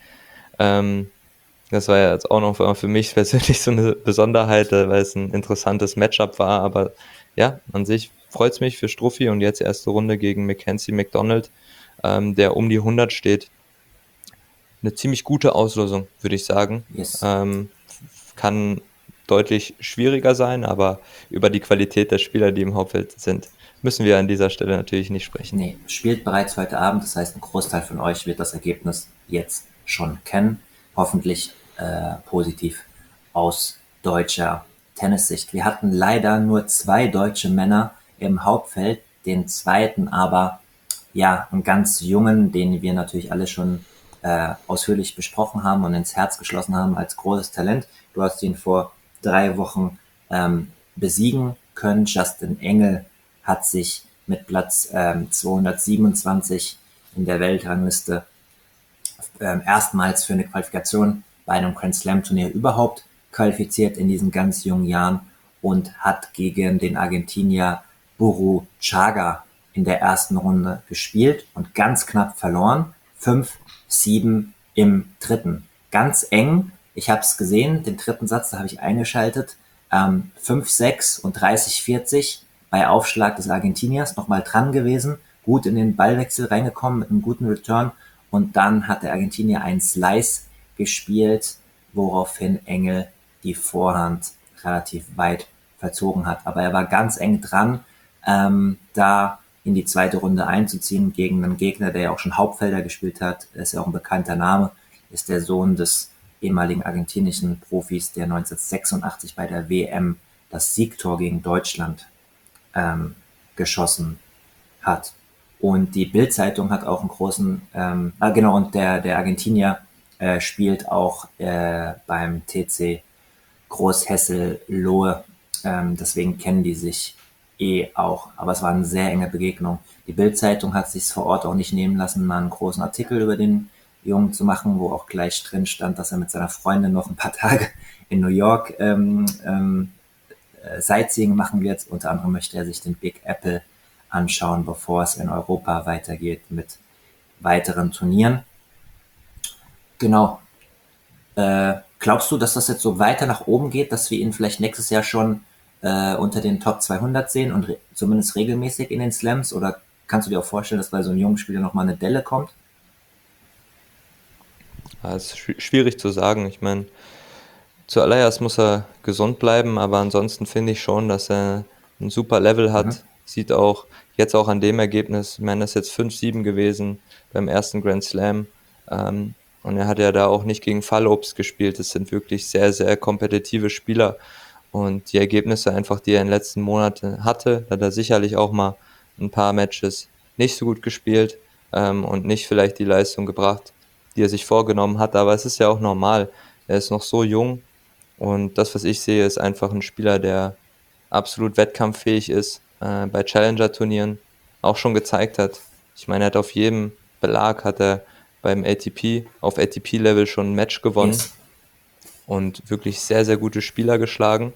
Das war ja jetzt auch noch für mich persönlich so eine Besonderheit, weil es ein interessantes Matchup war, aber ja, an sich freut es mich für Struffi und jetzt erste Runde gegen Mackenzie McDonald, der um die 100 steht. Eine ziemlich gute Auslosung, würde ich sagen. Yes. Kann deutlich schwieriger sein, aber über die Qualität der Spieler, die im Hauptfeld sind, müssen wir an dieser Stelle natürlich nicht sprechen. Nee, spielt bereits heute Abend, das heißt, ein Großteil von euch wird das Ergebnis jetzt schon kennen. Hoffentlich positiv aus deutscher Tennissicht. Wir hatten leider nur 2 deutsche Männer im Hauptfeld, den zweiten aber, ja, einen ganz jungen, den wir natürlich alle schon ausführlich besprochen haben und ins Herz geschlossen haben als großes Talent. Du hast ihn vor 3 Wochen besiegen können. Justin Engel hat sich mit Platz 227 in der Weltrangliste erstmals für eine Qualifikation bei einem Grand Slam Turnier überhaupt qualifiziert in diesen ganz jungen Jahren und hat gegen den Argentinier Burruchaga in der ersten Runde gespielt und ganz knapp verloren. 5-7 im dritten. Ganz eng. Ich habe es gesehen, den dritten Satz, da habe ich eingeschaltet. 5-6 und 30-40 bei Aufschlag des Argentiniers nochmal dran gewesen. Gut in den Ballwechsel reingekommen mit einem guten Return. Und dann hat der Argentinier einen Slice gespielt, woraufhin Engel die Vorhand relativ weit verzogen hat. Aber er war ganz eng dran, da in die zweite Runde einzuziehen gegen einen Gegner, der ja auch schon Hauptfelder gespielt hat. Er ist ja auch ein bekannter Name, ist der Sohn des ehemaligen argentinischen Profis, der 1986 bei der WM das Siegtor gegen Deutschland geschossen hat. Und die Bild-Zeitung hat auch einen großen, und der Argentinier spielt auch beim TC Großhessel-Lohe. Deswegen kennen die sich auch. Aber es war eine sehr enge Begegnung. Die Bild-Zeitung hat sich vor Ort auch nicht nehmen lassen, mal einen großen Artikel über den Jungen zu machen, wo auch gleich drin stand, dass er mit seiner Freundin noch ein paar Tage in New York Sightseeing machen wird. Unter anderem möchte er sich den Big Apple anschauen, bevor es in Europa weitergeht mit weiteren Turnieren. Genau. Glaubst du, dass das jetzt so weiter nach oben geht, dass wir ihn vielleicht nächstes Jahr schon unter den Top 200 sehen und zumindest regelmäßig in den Slams? Oder kannst du dir auch vorstellen, dass bei so einem jungen Spieler nochmal eine Delle kommt? Ja, es ist schwierig zu sagen. Ich meine, zuallererst muss er gesund bleiben, aber ansonsten finde ich schon, dass er ein super Level Mhm. hat. Sieht auch jetzt auch an dem Ergebnis, ich meine, das ist jetzt 5-7 gewesen beim ersten Grand Slam. Und er hat ja da auch nicht gegen Fallobst gespielt. Es sind wirklich sehr, sehr kompetitive Spieler. Und die Ergebnisse einfach, die er in den letzten Monaten hatte, da hat er sicherlich auch mal ein paar Matches nicht so gut gespielt und nicht vielleicht die Leistung gebracht, die er sich vorgenommen hat. Aber es ist ja auch normal. Er ist noch so jung und das, was ich sehe, ist einfach ein Spieler, der absolut wettkampffähig ist, bei Challenger-Turnieren auch schon gezeigt hat. Ich meine, er hat auf jedem Belag hat er beim ATP, auf ATP-Level schon ein Match gewonnen Yes. und wirklich sehr, sehr gute Spieler geschlagen.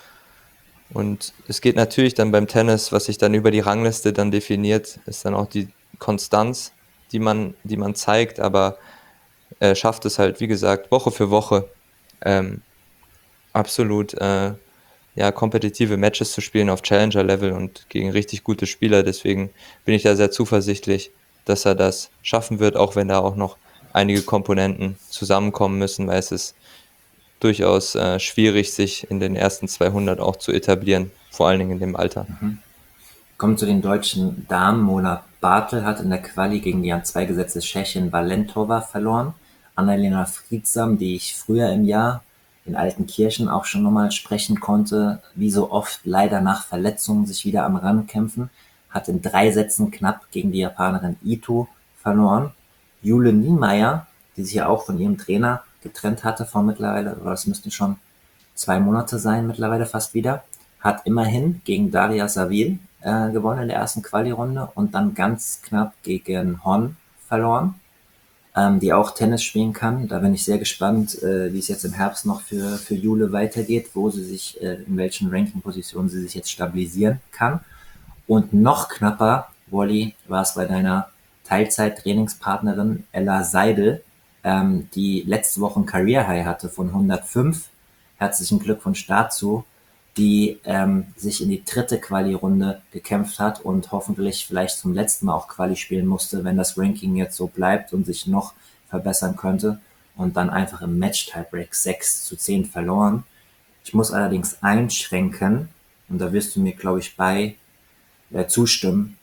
Und es geht natürlich dann beim Tennis, was sich dann über die Rangliste dann definiert, ist dann auch die Konstanz, die man zeigt, aber er schafft es halt, wie gesagt, Woche für Woche ähm, absolut ja, kompetitive Matches zu spielen auf Challenger-Level und gegen richtig gute Spieler. Deswegen bin ich da sehr zuversichtlich, dass er das schaffen wird, auch wenn da auch noch einige Komponenten zusammenkommen müssen, weil es ist durchaus schwierig, sich in den ersten 200 auch zu etablieren, vor allen Dingen in dem Alter. Kommen zu den deutschen Damen. Mona Bartel hat in der Quali gegen die an 2 gesetzte Tschechin Valentova verloren. Annalena Friedsam, die ich früher im Jahr in Altenkirchen auch schon nochmal sprechen konnte, wie so oft leider nach Verletzungen sich wieder am Rand kämpfen, hat in 3 Sätzen knapp gegen die Japanerin Ito verloren. Jule Niemeyer, die sich ja auch von ihrem Trainer getrennt hatte vor mittlerweile, oder das müssten schon 2 Monate sein mittlerweile fast wieder, hat immerhin gegen Daria Savil gewonnen in der ersten Quali-Runde und dann ganz knapp gegen Hon verloren, die auch Tennis spielen kann. Da bin ich sehr gespannt, wie es jetzt im Herbst noch für Jule weitergeht, wo sie sich, in welchen Ranking-Positionen sie sich jetzt stabilisieren kann. Und noch knapper, Wally, war es bei deiner Teilzeit-Trainingspartnerin Ella Seidel, die letzte Woche ein Career High hatte von 105. Herzlichen Glückwunsch dazu, die sich in die dritte Quali-Runde gekämpft hat und hoffentlich vielleicht zum letzten Mal auch Quali spielen musste, wenn das Ranking jetzt so bleibt und sich noch verbessern könnte und dann einfach im Match-Tiebreak 6-10 verloren. Ich muss allerdings einschränken, und da wirst du mir, glaube ich, bei zustimmen.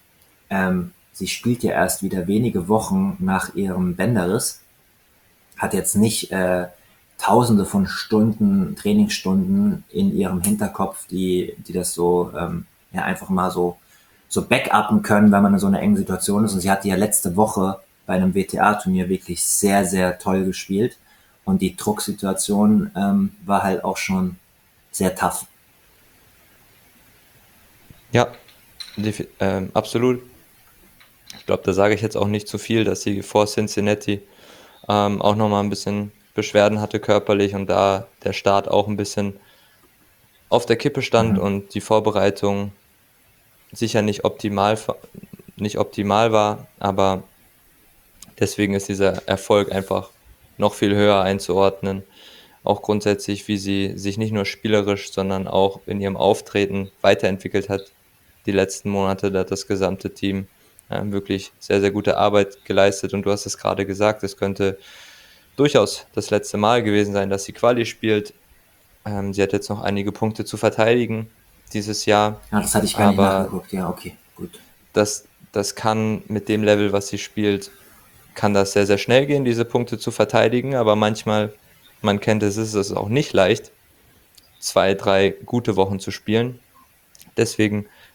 Sie spielt ja erst wieder wenige Wochen nach ihrem Bänderriss, hat jetzt nicht Tausende von Stunden, Trainingsstunden in ihrem Hinterkopf, die das so ja einfach mal so backuppen können, wenn man in so einer engen Situation ist. Und sie hatte ja letzte Woche bei einem WTA-Turnier wirklich sehr, sehr toll gespielt. Und die Drucksituation war halt auch schon sehr tough. Ja, absolut. Ich glaube, da sage ich jetzt auch nicht zu viel, dass sie vor Cincinnati auch nochmal ein bisschen Beschwerden hatte körperlich und da der Start auch ein bisschen auf der Kippe stand Mhm. und die Vorbereitung sicher nicht optimal war, aber deswegen ist dieser Erfolg einfach noch viel höher einzuordnen. Auch grundsätzlich, wie sie sich nicht nur spielerisch, sondern auch in ihrem Auftreten weiterentwickelt hat. Die letzten Monate, da hat das gesamte Team wirklich sehr, sehr gute Arbeit geleistet. Und du hast es gerade gesagt, es könnte durchaus das letzte Mal gewesen sein, dass sie Quali spielt. Sie hat jetzt noch einige Punkte zu verteidigen dieses Jahr, Ja, das hatte ich gar nicht aber nachgeguckt. Ja, okay, gut. das kann mit dem Level, was sie spielt, kann das sehr, sehr schnell gehen, diese Punkte zu verteidigen, aber manchmal, man kennt es, ist es auch nicht leicht, 2, 3 gute Wochen zu spielen. Deswegen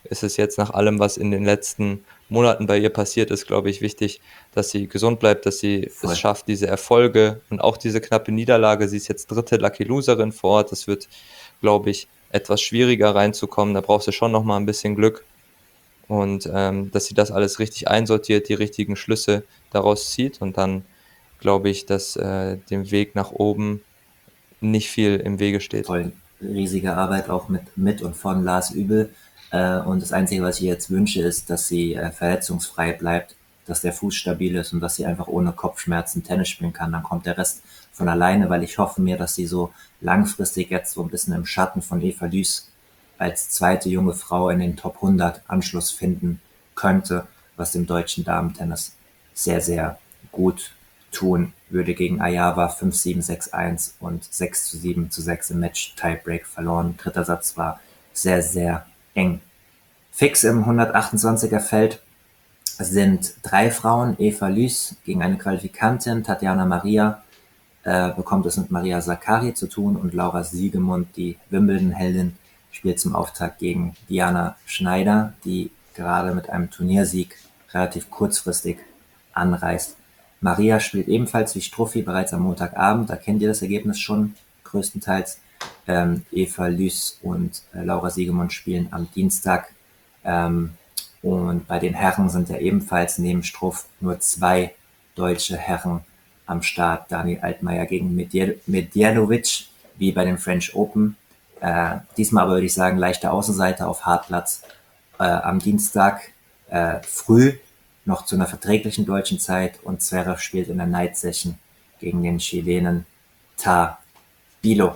ist es jetzt nach allem, was in den letzten Monaten bei ihr passiert ist, glaube ich, wichtig, dass sie gesund bleibt, dass sie es Voll. schafft, diese Erfolge und auch diese knappe Niederlage. Sie ist jetzt dritte Lucky Loserin vor Ort. Das wird, glaube ich, etwas schwieriger reinzukommen. Da brauchst du schon noch mal ein bisschen Glück und dass sie das alles richtig einsortiert, die richtigen Schlüsse daraus zieht und dann glaube ich, dass dem Weg nach oben nicht viel im Wege steht. Voll riesige Arbeit auch mit und von Lars Übel. Und das Einzige, was ich jetzt wünsche, ist, dass sie verletzungsfrei bleibt, dass der Fuß stabil ist und dass sie einfach ohne Kopfschmerzen Tennis spielen kann. Dann kommt der Rest von alleine, weil ich hoffe mir, dass sie so langfristig jetzt so ein bisschen im Schatten von Eva Lys als zweite junge Frau in den Top 100 Anschluss finden könnte, was dem deutschen Damentennis sehr, sehr gut tun würde. Gegen Ayava 5-7, 6-1 und 6-7-6 im Match Tiebreak verloren. Dritter Satz war sehr, sehr eng. Fix im 128er Feld sind 3 Frauen. Eva Lys gegen eine Qualifikantin, Tatjana Maria, bekommt es mit Maria Sakkari zu tun und Laura Siegemund, die Wimbledon-Heldin, spielt zum Auftakt gegen Diana Schneider, die gerade mit einem Turniersieg relativ kurzfristig anreist. Maria spielt ebenfalls wie Struffi bereits am Montagabend, da kennt ihr das Ergebnis schon größtenteils. Eva Lys und Laura Siegemund spielen am Dienstag. Und bei den Herren sind ja ebenfalls neben Struff nur 2 deutsche Herren am Start. Daniel Altmaier gegen Medjelovic, wie bei den French Open. Diesmal aber würde ich sagen, leichte Außenseite auf Hartplatz. Am Dienstag früh noch zu einer verträglichen deutschen Zeit und Zverev spielt in der Night Session gegen den Chilenen Tabilo.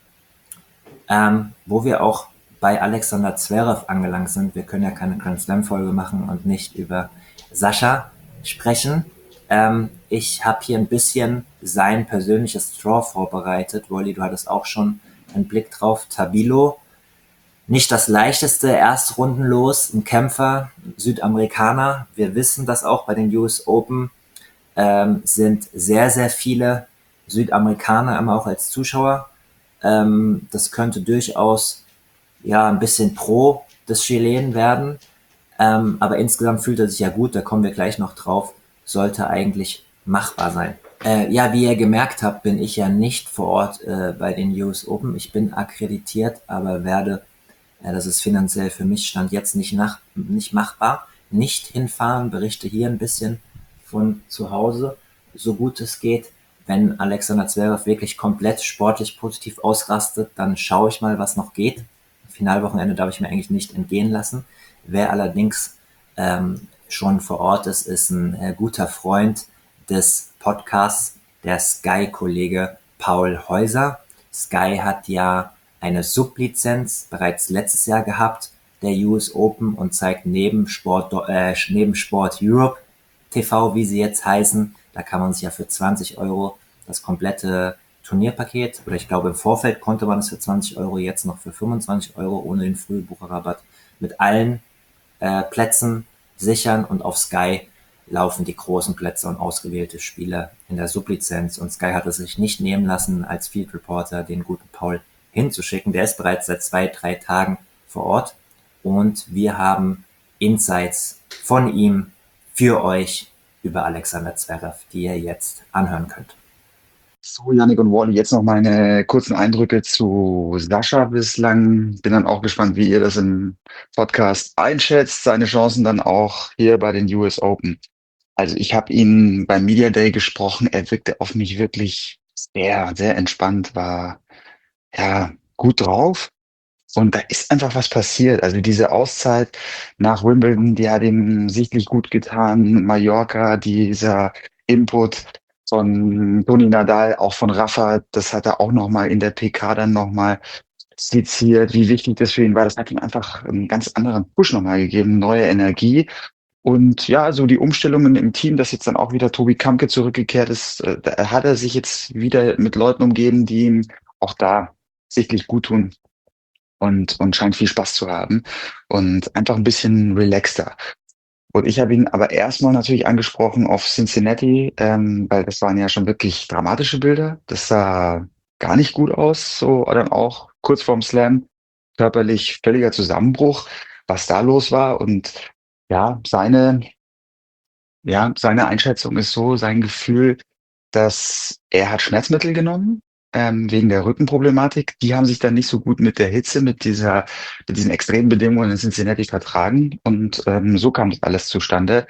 Wo wir auch bei Alexander Zverev angelangt sind, wir können ja keine Grand Slam Folge machen und nicht über Sascha sprechen. Ich habe hier ein bisschen sein persönliches Draw vorbereitet. Wolli, du hattest auch schon einen Blick drauf. Tabilo, nicht das leichteste Erstrundenlos, ein Kämpfer, Südamerikaner. Wir wissen das auch bei den US Open sind sehr, sehr viele Südamerikaner immer auch als Zuschauer. Das könnte durchaus ja ein bisschen pro des Chilenen werden. Aber insgesamt fühlt er sich ja gut, da kommen wir gleich noch drauf, sollte eigentlich machbar sein. Ja, wie ihr gemerkt habt, bin ich ja nicht vor Ort bei den US Open. Ich bin akkreditiert, aber werde, das ist finanziell für mich Stand jetzt nicht machbar, nicht hinfahren, berichte hier ein bisschen von zu Hause, so gut es geht. Wenn Alexander Zverev wirklich komplett sportlich positiv ausrastet, dann schaue ich mal, was noch geht. Finalwochenende darf ich mir eigentlich nicht entgehen lassen. Wer allerdings schon vor Ort ist, ist ein guter Freund des Podcasts, der Sky-Kollege Paul Häuser. Sky hat ja eine Sublizenz bereits letztes Jahr gehabt, der US Open, und zeigt neben Sport Europe TV, wie sie jetzt heißen, da kann man sich ja für 20 € das komplette Turnierpaket, oder ich glaube im Vorfeld konnte man es für 20 €, jetzt noch für 25 € ohne den Frühbucherrabatt, mit allen Plätzen sichern, und auf Sky laufen die großen Plätze und ausgewählte Spiele in der Sublizenz, und Sky hat es sich nicht nehmen lassen, als Field Reporter den guten Paul hinzuschicken. Der ist bereits seit 2, 3 Tagen vor Ort und wir haben Insights von ihm für euch über Alexander Zverev, die ihr jetzt anhören könnt. So, Yannick und Wally, jetzt noch meine kurzen Eindrücke zu Sascha bislang. Bin dann auch gespannt, wie ihr das im Podcast einschätzt, seine Chancen dann auch hier bei den US Open. Also ich habe ihn beim Media Day gesprochen, er wirkte auf mich wirklich sehr, sehr entspannt, war ja gut drauf. Und da ist einfach was passiert. Also diese Auszeit nach Wimbledon, die hat ihm sichtlich gut getan. Mallorca, dieser Input von Toni Nadal, auch von Rafa, das hat er auch nochmal in der PK dann nochmal skizziert, wie wichtig das für ihn war. Das hat ihm einfach einen ganz anderen Push nochmal gegeben, neue Energie. Und ja, so die Umstellungen im Team, dass jetzt dann auch wieder Tobi Kampke zurückgekehrt ist, da hat er sich jetzt wieder mit Leuten umgeben, die ihm auch da sichtlich gut tun und scheint viel Spaß zu haben und einfach ein bisschen relaxter. Und ich habe ihn aber erstmal natürlich angesprochen auf Cincinnati, weil das waren ja schon wirklich dramatische Bilder. Das sah gar nicht gut aus, so dann auch kurz vorm Slam, körperlich völliger Zusammenbruch. was da los war. Und ja, seine Einschätzung ist so, sein Gefühl, dass er hat Schmerzmittel genommen, wegen der Rückenproblematik. Die haben sich dann nicht so gut mit der Hitze, mit diesen extremen Bedingungen in Cincinnati vertragen. Und so kam das alles zustande.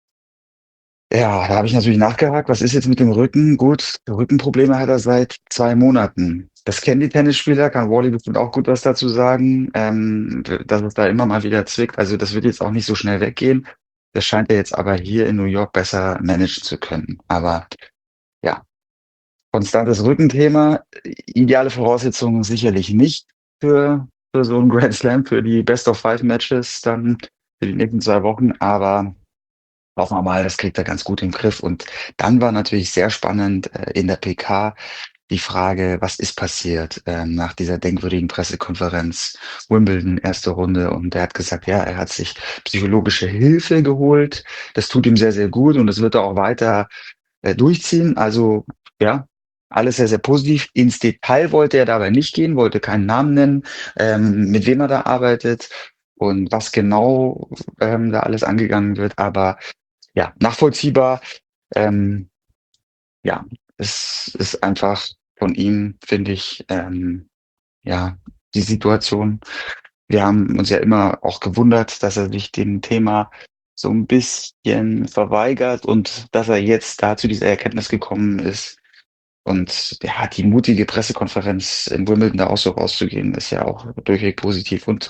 Ja, da habe ich natürlich nachgehakt, was ist jetzt mit dem Rücken? Gut, Rückenprobleme hat er seit 2 Monaten. Das kennen die Tennisspieler, kann Wally bestimmt auch gut was dazu sagen, dass es da immer mal wieder zwickt. Also das wird jetzt auch nicht so schnell weggehen. Das scheint er jetzt aber hier in New York besser managen zu können. Aber ja, konstantes Rückenthema, ideale Voraussetzungen sicherlich nicht für so ein Grand Slam, für die Best-of-Five-Matches dann für die nächsten 2 Wochen, aber hoffen wir mal, das kriegt er ganz gut im Griff. Und dann war natürlich sehr spannend in der PK die Frage, was ist passiert nach dieser denkwürdigen Pressekonferenz Wimbledon, erste Runde. Und er hat gesagt, ja, er hat sich psychologische Hilfe geholt. Das tut ihm sehr, sehr gut und das wird er auch weiter durchziehen. Also ja, alles sehr, sehr positiv. Ins Detail wollte er dabei nicht gehen, wollte keinen Namen nennen, mit wem er da arbeitet und was genau da alles angegangen wird. Aber ja, nachvollziehbar. Ähm, ja, es ist einfach von ihm, finde ich, ja, die Situation. Wir haben uns ja immer auch gewundert, dass er sich dem Thema so ein bisschen verweigert und dass er jetzt da zu dieser Erkenntnis gekommen ist. Und der hat die mutige Pressekonferenz in Wimbledon da auch so rauszugehen, ist ja auch durchweg positiv. Und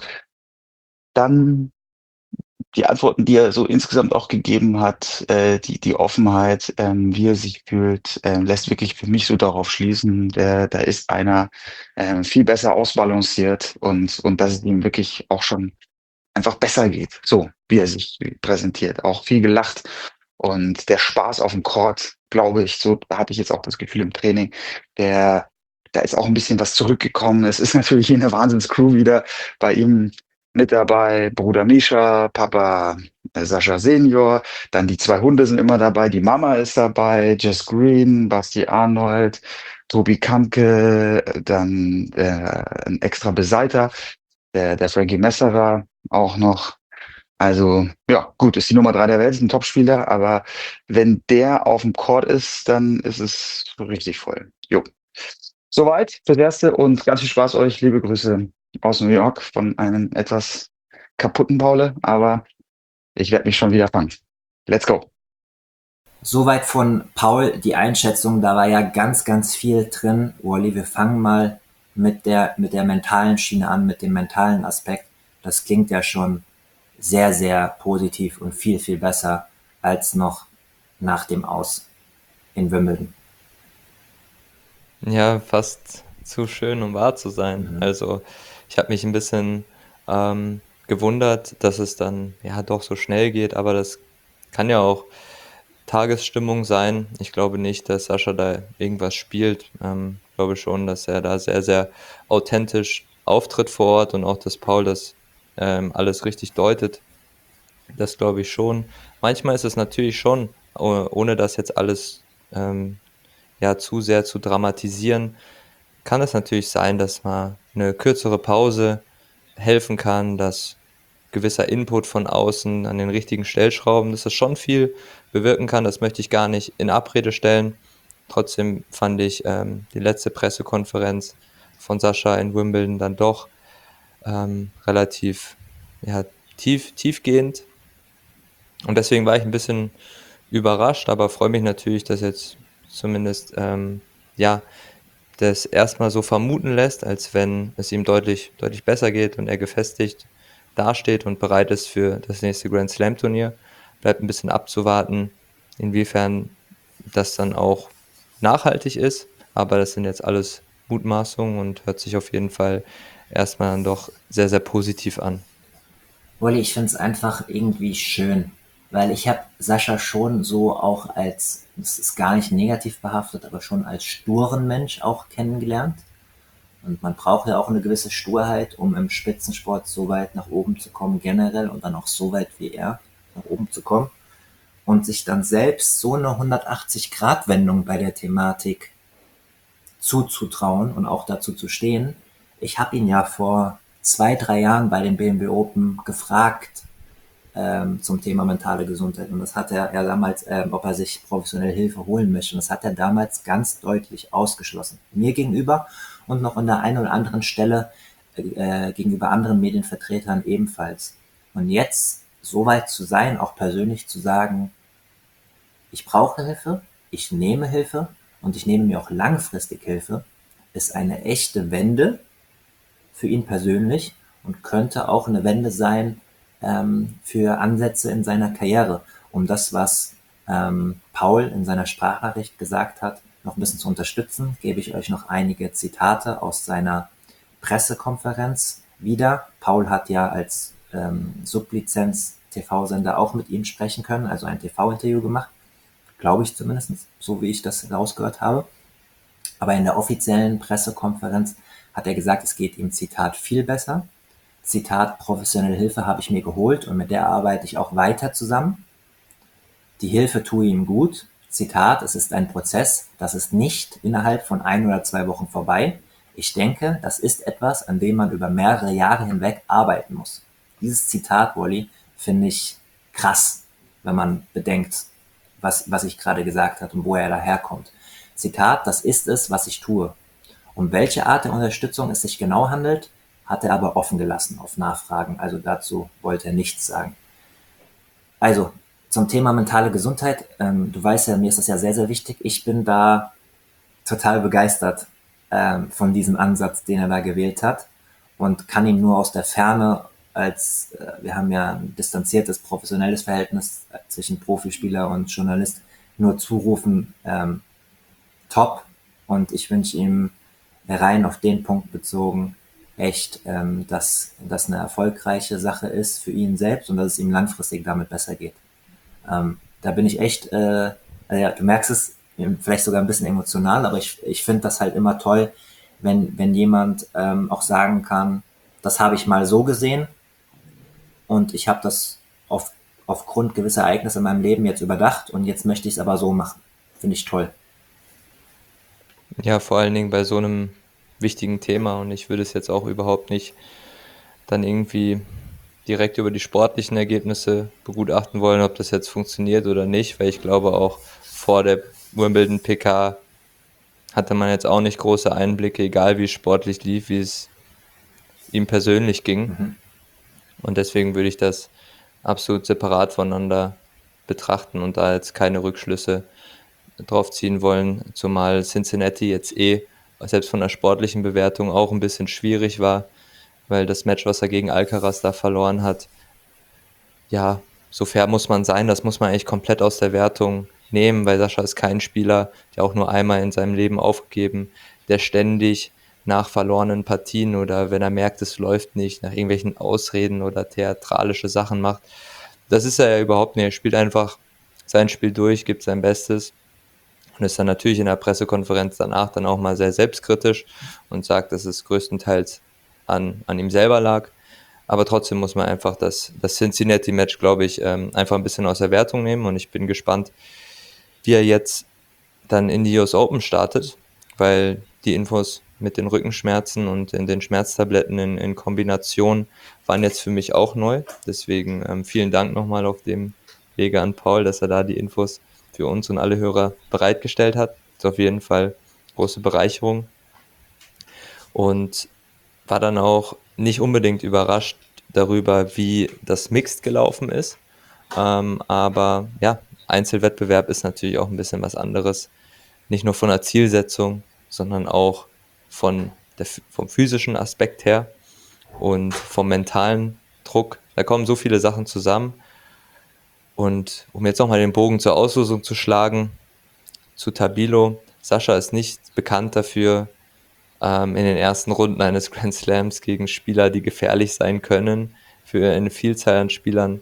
dann die Antworten, die er so insgesamt auch gegeben hat, die Offenheit, wie er sich fühlt, lässt wirklich für mich so darauf schließen, da ist einer viel besser ausbalanciert und dass es ihm wirklich auch schon einfach besser geht, so wie er sich präsentiert. Auch viel gelacht und der Spaß auf dem Court, glaube ich, so da hatte ich jetzt auch das Gefühl im Training, der da ist auch ein bisschen was zurückgekommen. Es ist natürlich hier eine Wahnsinnscrew wieder bei ihm mit dabei. Bruder Misha, Papa Sascha Senior, dann die 2 Hunde sind immer dabei, die Mama ist dabei, Jess Green, Basti Arnold, Tobi Kampke, dann ein extra Beseiter, der Frankie Messerer auch noch. Also ja, gut, ist die Nummer 3 der Welt, ist ein Topspieler, aber wenn der auf dem Court ist, dann ist es richtig voll. Jo. Soweit fürs Erste und ganz viel Spaß euch. Liebe Grüße aus New York von einem etwas kaputten Paule, aber ich werde mich schon wieder fangen. Let's go. Soweit von Paul die Einschätzung, da war ja ganz, ganz viel drin. Wally, wir fangen mal mit der mentalen Schiene an, mit dem mentalen Aspekt. Das klingt ja schon sehr, sehr positiv und viel, viel besser als noch nach dem Aus in Wimbledon. Ja, fast zu schön, um wahr zu sein. Mhm. Also ich habe mich ein bisschen gewundert, dass es dann ja doch so schnell geht, aber das kann ja auch Tagesstimmung sein. Ich glaube nicht, dass Sascha da irgendwas spielt. Ich glaube schon, dass er da sehr, sehr authentisch auftritt vor Ort und auch, dass Paul das alles richtig deutet. Das glaube ich schon. Manchmal ist es natürlich schon, ohne das jetzt alles ja zu sehr zu dramatisieren, kann es natürlich sein, dass mal eine kürzere Pause helfen kann, dass gewisser Input von außen an den richtigen Stellschrauben, dass das schon viel bewirken kann. Das möchte ich gar nicht in Abrede stellen. Trotzdem fand ich die letzte Pressekonferenz von Sascha in Wimbledon dann doch relativ ja, tiefgehend. Und deswegen war ich ein bisschen überrascht, aber freue mich natürlich, dass jetzt zumindest ja, das erstmal so vermuten lässt, als wenn es ihm deutlich besser geht und er gefestigt dasteht und bereit ist für das nächste Grand Slam Turnier. Bleibt ein bisschen abzuwarten, inwiefern das dann auch nachhaltig ist. Aber das sind jetzt alles Mutmaßungen und hört sich auf jeden Fall erstmal dann doch sehr, sehr positiv an. Wally, ich finde es einfach irgendwie schön, weil ich habe Sascha schon so auch als, das ist gar nicht negativ behaftet, aber schon als sturen Mensch auch kennengelernt. Und man braucht ja auch eine gewisse Sturheit, um im Spitzensport so weit nach oben zu kommen generell und dann auch so weit wie er nach oben zu kommen. Und sich dann selbst so eine 180-Grad-Wendung bei der Thematik zuzutrauen und auch dazu zu stehen. Ich habe ihn ja vor 2, 3 Jahren bei den BMW Open gefragt zum Thema mentale Gesundheit. Und das hat er damals, ob er sich professionelle Hilfe holen möchte. Und das hat er damals ganz deutlich ausgeschlossen. Mir gegenüber und noch an der einen oder anderen Stelle gegenüber anderen Medienvertretern ebenfalls. Und jetzt so weit zu sein, auch persönlich zu sagen, ich brauche Hilfe, ich nehme Hilfe und ich nehme mir auch langfristig Hilfe, ist eine echte Wende für ihn persönlich und könnte auch eine Wende sein für Ansätze in seiner Karriere, um das, was Paul in seiner Sprachnachricht gesagt hat, noch ein bisschen zu unterstützen, gebe ich euch noch einige Zitate aus seiner Pressekonferenz wieder. Paul hat ja als Sublizenz-TV-Sender auch mit ihm sprechen können, also ein TV-Interview gemacht, glaube ich zumindest, so wie ich das rausgehört habe. Aber in der offiziellen Pressekonferenz hat er gesagt, es geht ihm, Zitat, viel besser. Zitat, professionelle Hilfe habe ich mir geholt und mit der arbeite ich auch weiter zusammen. Die Hilfe tue ihm gut. Zitat, es ist ein Prozess, das ist nicht innerhalb von 1 oder 2 Wochen vorbei. Ich denke, das ist etwas, an dem man über mehrere Jahre hinweg arbeiten muss. Dieses Zitat, Wally, finde ich krass, wenn man bedenkt, was ich gerade gesagt habe und wo er daherkommt. Zitat, das ist es, was ich tue. Um welche Art der Unterstützung es sich genau handelt, hat er aber offen gelassen auf Nachfragen. Also dazu wollte er nichts sagen. Also zum Thema mentale Gesundheit. Du weißt ja, mir ist das ja sehr, sehr wichtig. Ich bin da total begeistert von diesem Ansatz, den er da gewählt hat und kann ihm nur aus der Ferne wir haben ja ein distanziertes, professionelles Verhältnis zwischen Profispieler und Journalist, nur zurufen, top. Und ich wünsche ihm rein auf den Punkt bezogen echt, dass das eine erfolgreiche Sache ist für ihn selbst und dass es ihm langfristig damit besser geht. Da bin ich echt, ja, du merkst es, vielleicht sogar ein bisschen emotional, aber ich finde das halt immer toll, wenn jemand auch sagen kann, das habe ich mal so gesehen und ich habe das aufgrund gewisser Ereignisse in meinem Leben jetzt überdacht und jetzt möchte ich es aber so machen. Finde ich toll. Ja, vor allen Dingen bei so einem wichtigen Thema und ich würde es jetzt auch überhaupt nicht dann irgendwie direkt über die sportlichen Ergebnisse begutachten wollen, ob das jetzt funktioniert oder nicht, weil ich glaube auch vor der Wimbledon PK hatte man jetzt auch nicht große Einblicke, egal wie es sportlich lief, wie es ihm persönlich ging. Und deswegen würde ich das absolut separat voneinander betrachten und da jetzt keine Rückschlüsse drauf ziehen wollen, zumal Cincinnati jetzt selbst von der sportlichen Bewertung auch ein bisschen schwierig war, weil das Match, was er gegen Alcaraz da verloren hat, ja, so fair muss man sein, das muss man eigentlich komplett aus der Wertung nehmen, weil Sascha ist kein Spieler, der auch nur einmal in seinem Leben aufgegeben, der ständig nach verlorenen Partien oder wenn er merkt, es läuft nicht, nach irgendwelchen Ausreden oder theatralische Sachen macht. Das ist er ja überhaupt nicht. Er spielt einfach sein Spiel durch, gibt sein Bestes und ist dann natürlich in der Pressekonferenz danach dann auch mal sehr selbstkritisch und sagt, dass es größtenteils an ihm selber lag. Aber trotzdem muss man einfach das Cincinnati-Match, glaube ich, einfach ein bisschen aus der Wertung nehmen und ich bin gespannt, wie er jetzt dann in die US Open startet, weil die Infos mit den Rückenschmerzen und in den Schmerztabletten in Kombination waren jetzt für mich auch neu. Deswegen vielen Dank nochmal auf dem Wege an Paul, dass er da die Infos für uns und alle Hörer bereitgestellt hat. Das ist auf jeden Fall große Bereicherung. Und war dann auch nicht unbedingt überrascht darüber, wie das Mixed gelaufen ist. Aber ja, Einzelwettbewerb ist natürlich auch ein bisschen was anderes. Nicht nur von der Zielsetzung, sondern auch vom physischen Aspekt her und vom mentalen Druck. Da kommen so viele Sachen zusammen. Und um jetzt nochmal den Bogen zur Auslosung zu schlagen, zu Tabilo. Sascha ist nicht bekannt dafür, in den ersten Runden eines Grand Slams gegen Spieler, die gefährlich sein können, für eine Vielzahl an Spielern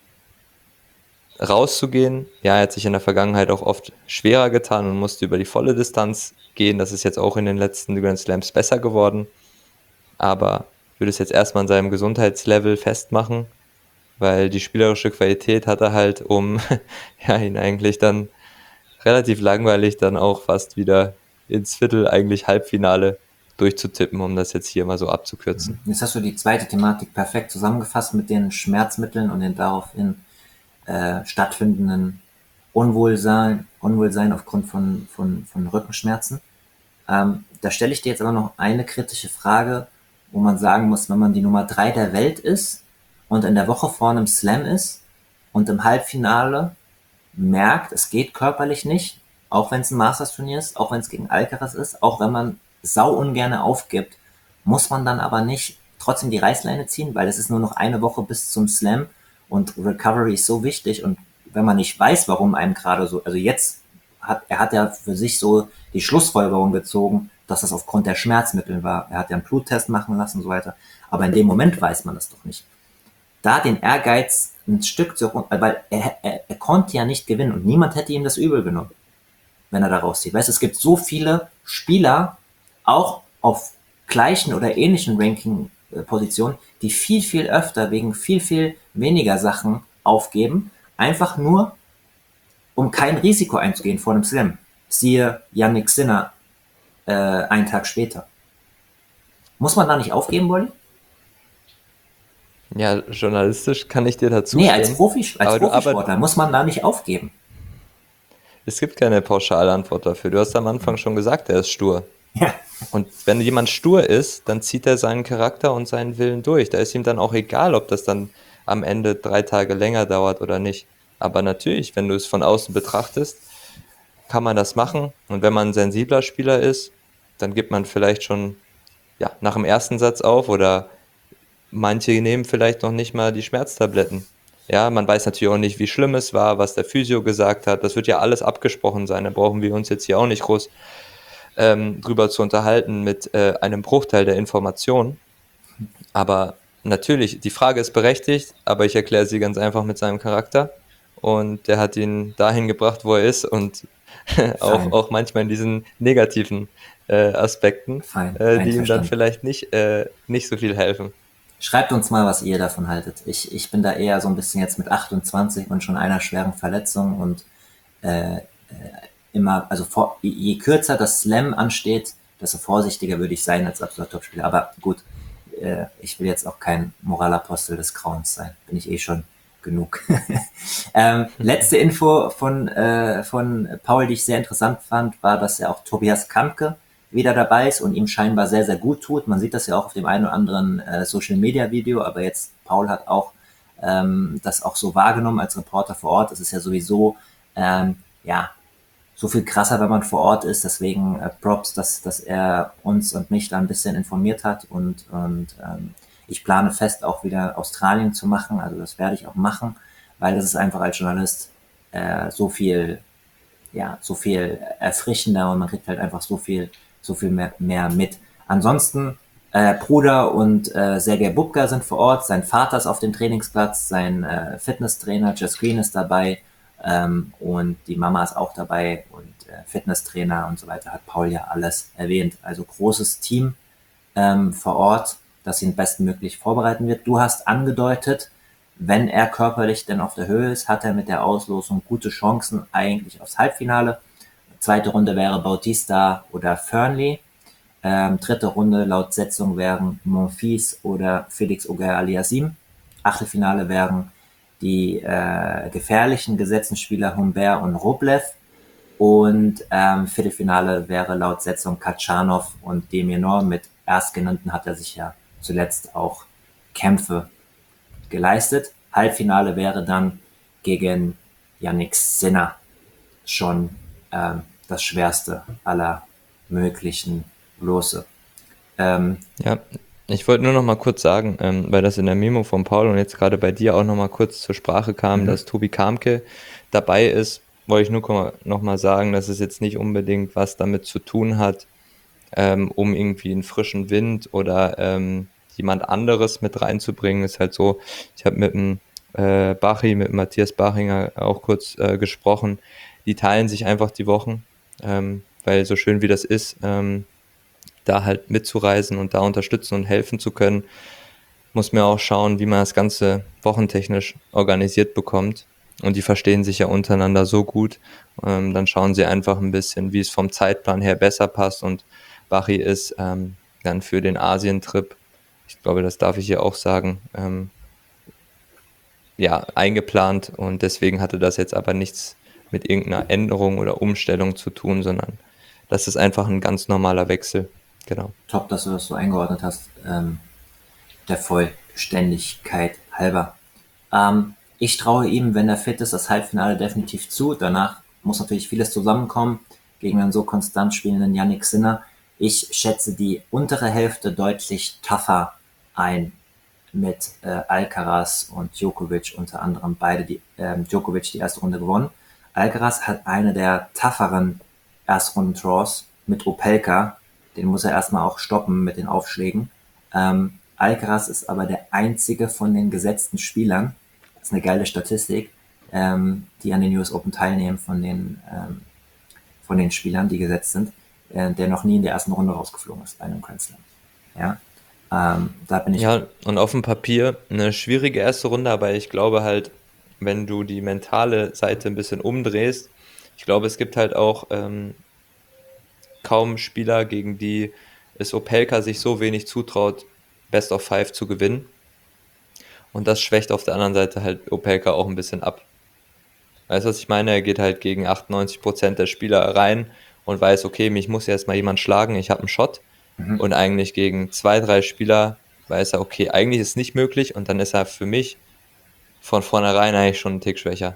rauszugehen. Ja, er hat sich in der Vergangenheit auch oft schwerer getan und musste über die volle Distanz gehen. Das ist jetzt auch in den letzten Grand Slams besser geworden. Aber ich würde es jetzt erstmal an seinem Gesundheitslevel festmachen, weil die spielerische Qualität hat er halt, um ja, ihn eigentlich dann relativ langweilig dann auch fast wieder ins Viertel, eigentlich Halbfinale durchzutippen, um das jetzt hier mal so abzukürzen. Jetzt hast du die zweite Thematik perfekt zusammengefasst mit den Schmerzmitteln und den daraufhin stattfindenden Unwohlsein aufgrund von Rückenschmerzen. Da stelle ich dir jetzt aber noch eine kritische Frage, wo man sagen muss, wenn man die Nummer 3 der Welt ist und in der Woche vor einem Slam ist und im Halbfinale merkt, es geht körperlich nicht, auch wenn es ein Masters-Turnier ist, auch wenn es gegen Alcaraz ist, auch wenn man sau ungerne aufgibt, muss man dann aber nicht trotzdem die Reißleine ziehen, weil es ist nur noch eine Woche bis zum Slam und Recovery ist so wichtig und wenn man nicht weiß, warum einem gerade so, also jetzt hat ja für sich so die Schlussfolgerung gezogen, dass das aufgrund der Schmerzmittel war. Er hat ja einen Bluttest machen lassen und so weiter. Aber in dem Moment weiß man das doch nicht. Da den Ehrgeiz ein Stück zu, weil er konnte ja nicht gewinnen und niemand hätte ihm das übel genommen, wenn er da rauszieht. Weißt du, es gibt so viele Spieler, auch auf gleichen oder ähnlichen Ranking-Positionen, die viel, viel öfter wegen viel, viel weniger Sachen aufgeben, einfach nur, um kein Risiko einzugehen vor einem Slam. Siehe Yannick Sinner einen Tag später. Muss man da nicht aufgeben wollen? Ja, journalistisch kann ich dir dazu Nee, stimmen. als Profisportler muss man da nicht aufgeben. Es gibt keine pauschale Antwort dafür. Du hast am Anfang schon gesagt, er ist stur. Ja. Und wenn jemand stur ist, dann zieht er seinen Charakter und seinen Willen durch. Da ist ihm dann auch egal, ob das dann am Ende 3 Tage länger dauert oder nicht. Aber natürlich, wenn du es von außen betrachtest, kann man das machen. Und wenn man ein sensibler Spieler ist, dann gibt man vielleicht schon nach dem ersten Satz auf oder manche nehmen vielleicht noch nicht mal die Schmerztabletten. Ja, man weiß natürlich auch nicht, wie schlimm es war, was der Physio gesagt hat. Das wird ja alles abgesprochen sein. Da brauchen wir uns jetzt hier auch nicht groß drüber zu unterhalten mit einem Bruchteil der Informationen. Aber natürlich, die Frage ist berechtigt, aber ich erkläre sie ganz einfach mit seinem Charakter. Und der hat ihn dahin gebracht, wo er ist und auch manchmal in diesen negativen Aspekten, die ihm dann vielleicht nicht so viel helfen. Schreibt uns mal, was ihr davon haltet. Ich bin da eher so ein bisschen jetzt mit 28 und schon einer schweren Verletzung und immer, also je kürzer das Slam ansteht, desto vorsichtiger würde ich sein als absoluter Topspieler. Aber gut, ich will jetzt auch kein Moralapostel des Grauens sein. Bin ich eh schon genug. Letzte Info von Paul, die ich sehr interessant fand, war, dass ja auch Tobias Kampke wieder dabei ist und ihm scheinbar sehr, sehr gut tut. Man sieht das ja auch auf dem einen oder anderen Social-Media-Video, aber jetzt, Paul hat auch das auch so wahrgenommen als Reporter vor Ort. Es ist ja sowieso, so viel krasser, wenn man vor Ort ist. Deswegen Props, dass er uns und mich da ein bisschen informiert hat und ich plane fest, auch wieder Australien zu machen. Also das werde ich auch machen, weil das ist einfach als Journalist so viel erfrischender und man kriegt halt einfach so viel mehr mit. Ansonsten Bruder und Sergej Bubka sind vor Ort, sein Vater ist auf dem Trainingsplatz, sein Fitnesstrainer Jess Green ist dabei und die Mama ist auch dabei und Fitnesstrainer und so weiter, hat Paul ja alles erwähnt. Also großes Team vor Ort, das ihn bestmöglich vorbereiten wird. Du hast angedeutet, wenn er körperlich denn auf der Höhe ist, hat er mit der Auslosung gute Chancen eigentlich aufs Halbfinale. Zweite Runde wäre Bautista oder Fernley. Dritte Runde laut Setzung wären Monfils oder Felix Auger-Aliassime. Achtelfinale wären die gefährlichen gesetzten Spieler Humbert und Rublev. Und Viertelfinale wäre laut Setzung Katschanov und Demirnor. Mit Erstgenannten hat er sich ja zuletzt auch Kämpfe geleistet. Halbfinale wäre dann gegen Yannick Sinner schon das schwerste aller möglichen Lose. Ich wollte nur noch mal kurz sagen, weil das in der Memo von Paul und jetzt gerade bei dir auch noch mal kurz zur Sprache kam, dass Tobi Kampke dabei ist, wollte ich nur noch mal sagen, dass es jetzt nicht unbedingt was damit zu tun hat, um irgendwie einen frischen Wind oder jemand anderes mit reinzubringen. Ist halt so, ich habe mit Matthias Bachinger auch kurz gesprochen. Die teilen sich einfach die Wochen, weil so schön wie das ist, da halt mitzureisen und da unterstützen und helfen zu können, muss man auch schauen, wie man das Ganze wochentechnisch organisiert bekommt. Und die verstehen sich ja untereinander so gut. Dann schauen sie einfach ein bisschen, wie es vom Zeitplan her besser passt. Und Bachi ist dann für den Asientrip, ich glaube, das darf ich hier auch sagen, ja, eingeplant, und deswegen hatte das jetzt aber nichts mit irgendeiner Änderung oder Umstellung zu tun, sondern das ist einfach ein ganz normaler Wechsel. Genau. Top, dass du das so eingeordnet hast, der Vollständigkeit halber. Ich traue ihm, wenn er fit ist, das Halbfinale definitiv zu. Danach muss natürlich vieles zusammenkommen gegen einen so konstant spielenden Yannick Sinner. Ich schätze die untere Hälfte deutlich tougher ein mit Alcaraz und Djokovic, unter anderem beide, Djokovic die erste Runde gewonnen. Alcaraz hat eine der tougheren Erstrunden-Draws mit Opelka. Den muss er erstmal auch stoppen mit den Aufschlägen. Alcaraz ist aber der einzige von den gesetzten Spielern, das ist eine geile Statistik, die an den US Open teilnehmen von den Spielern, die gesetzt sind, der noch nie in der ersten Runde rausgeflogen ist bei einem Grand Slam. Ja, da bin ich. Ja, und auf dem Papier eine schwierige erste Runde, aber ich glaube halt, wenn du die mentale Seite ein bisschen umdrehst, ich glaube, es gibt halt auch kaum Spieler, gegen die es Opelka sich so wenig zutraut, Best of Five zu gewinnen. Und das schwächt auf der anderen Seite halt Opelka auch ein bisschen ab. Weißt du, was ich meine? Er geht halt gegen 98% der Spieler rein und weiß, okay, mich muss jetzt mal jemand schlagen, ich habe einen Shot. Und eigentlich gegen 2, 3 Spieler weiß er, okay, eigentlich ist es nicht möglich, und dann ist er für mich von vornherein eigentlich schon einen Tick schwächer.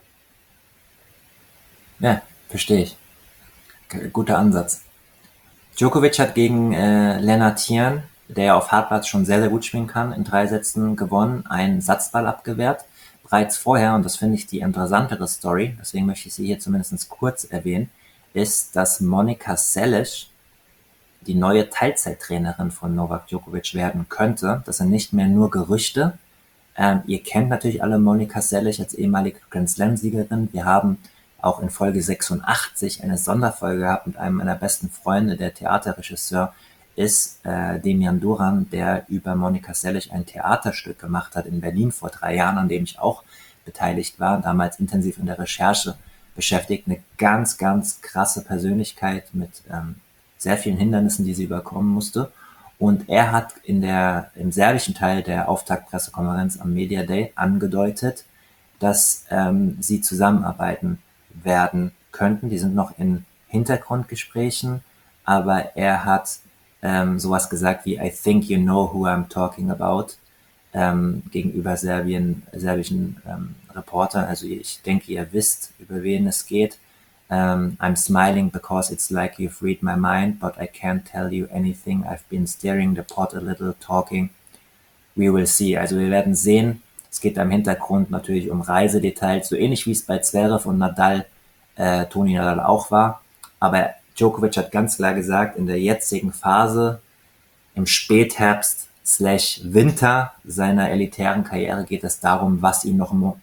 Ja, verstehe ich. Guter Ansatz. Djokovic hat gegen Lennart Thiern, der ja auf Hartplatz schon sehr, sehr gut spielen kann, in 3 Sätzen gewonnen, einen Satzball abgewehrt. Bereits vorher, und das finde ich die interessantere Story, deswegen möchte ich sie hier zumindest kurz erwähnen, ist, dass Monica Seles die neue Teilzeittrainerin von Novak Djokovic werden könnte. Das sind nicht mehr nur Gerüchte. Ihr kennt natürlich alle Monica Seles als ehemalige Grand Slam-Siegerin. Wir haben auch in Folge 86 eine Sonderfolge gehabt mit einem meiner besten Freunde, der Theaterregisseur ist Demian Duran, der über Monica Seles ein Theaterstück gemacht hat in Berlin vor 3 Jahren, an dem ich auch beteiligt war, damals intensiv in der Recherche beschäftigt. Eine ganz, ganz krasse Persönlichkeit mit sehr vielen Hindernissen, die sie überkommen musste. Und er hat im serbischen Teil der Auftaktpressekonferenz am Media Day angedeutet, dass sie zusammenarbeiten werden könnten. Die sind noch in Hintergrundgesprächen, aber er hat sowas gesagt wie I think you know who I'm talking about gegenüber serbischen Reportern. Also ich denke, ihr wisst, über wen es geht. I'm smiling because it's like you've read my mind, but I can't tell you anything. I've been staring the pot a little, talking. We will see. Also wir werden sehen. Es geht da im Hintergrund natürlich um Reisedetails, so ähnlich wie es bei Zverev und Toni Nadal auch war. Aber Djokovic hat ganz klar gesagt, in der jetzigen Phase, im Spätherbst / Winter seiner elitären Karriere geht es darum, was ihn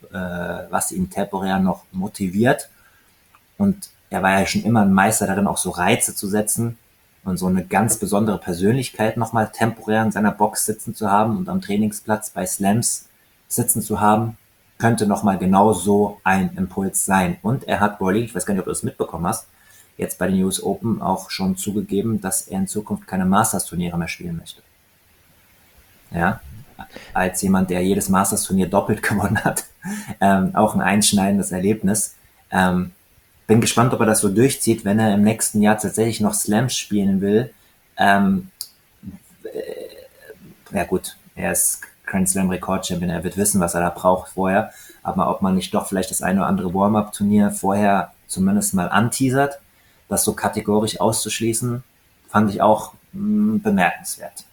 temporär noch motiviert. Und er war ja schon immer ein Meister darin, auch so Reize zu setzen und so eine ganz besondere Persönlichkeit nochmal temporär in seiner Box sitzen zu haben und am Trainingsplatz bei Slams sitzen zu haben, könnte nochmal genau so ein Impuls sein. Und er hat Rory, ich weiß gar nicht, ob du das mitbekommen hast, jetzt bei den US Open auch schon zugegeben, dass er in Zukunft keine Masters-Turniere mehr spielen möchte. Ja, als jemand, der jedes Masters-Turnier doppelt gewonnen hat, auch ein einschneidendes Erlebnis. Bin gespannt, ob er das so durchzieht, wenn er im nächsten Jahr tatsächlich noch Slams spielen will. Ja gut, er ist Grand Slam Rekordchampion, er wird wissen, was er da braucht vorher. Aber ob man nicht doch vielleicht das eine oder andere Warm-Up-Turnier vorher zumindest mal anteasert, das so kategorisch auszuschließen, fand ich auch bemerkenswert.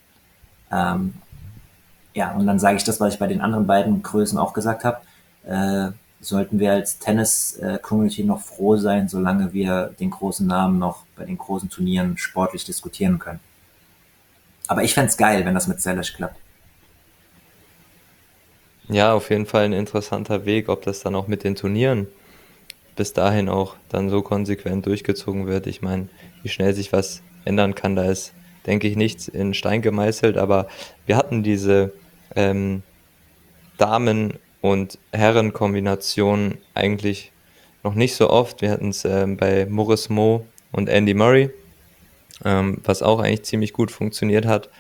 Ja, und dann sage ich das, was ich bei den anderen beiden Größen auch gesagt habe. Sollten wir als Tennis-Community noch froh sein, solange wir den großen Namen noch bei den großen Turnieren sportlich diskutieren können. Aber ich fänd's geil, wenn das mit Seles klappt. Ja, auf jeden Fall ein interessanter Weg, ob das dann auch mit den Turnieren bis dahin auch dann so konsequent durchgezogen wird. Ich meine, wie schnell sich was ändern kann, da ist, denke ich, nichts in Stein gemeißelt, aber wir hatten diese Damen- und Herren-Kombination eigentlich noch nicht so oft. Wir hatten es bei Maurice Mo und Andy Murray, was auch eigentlich ziemlich gut funktioniert hat.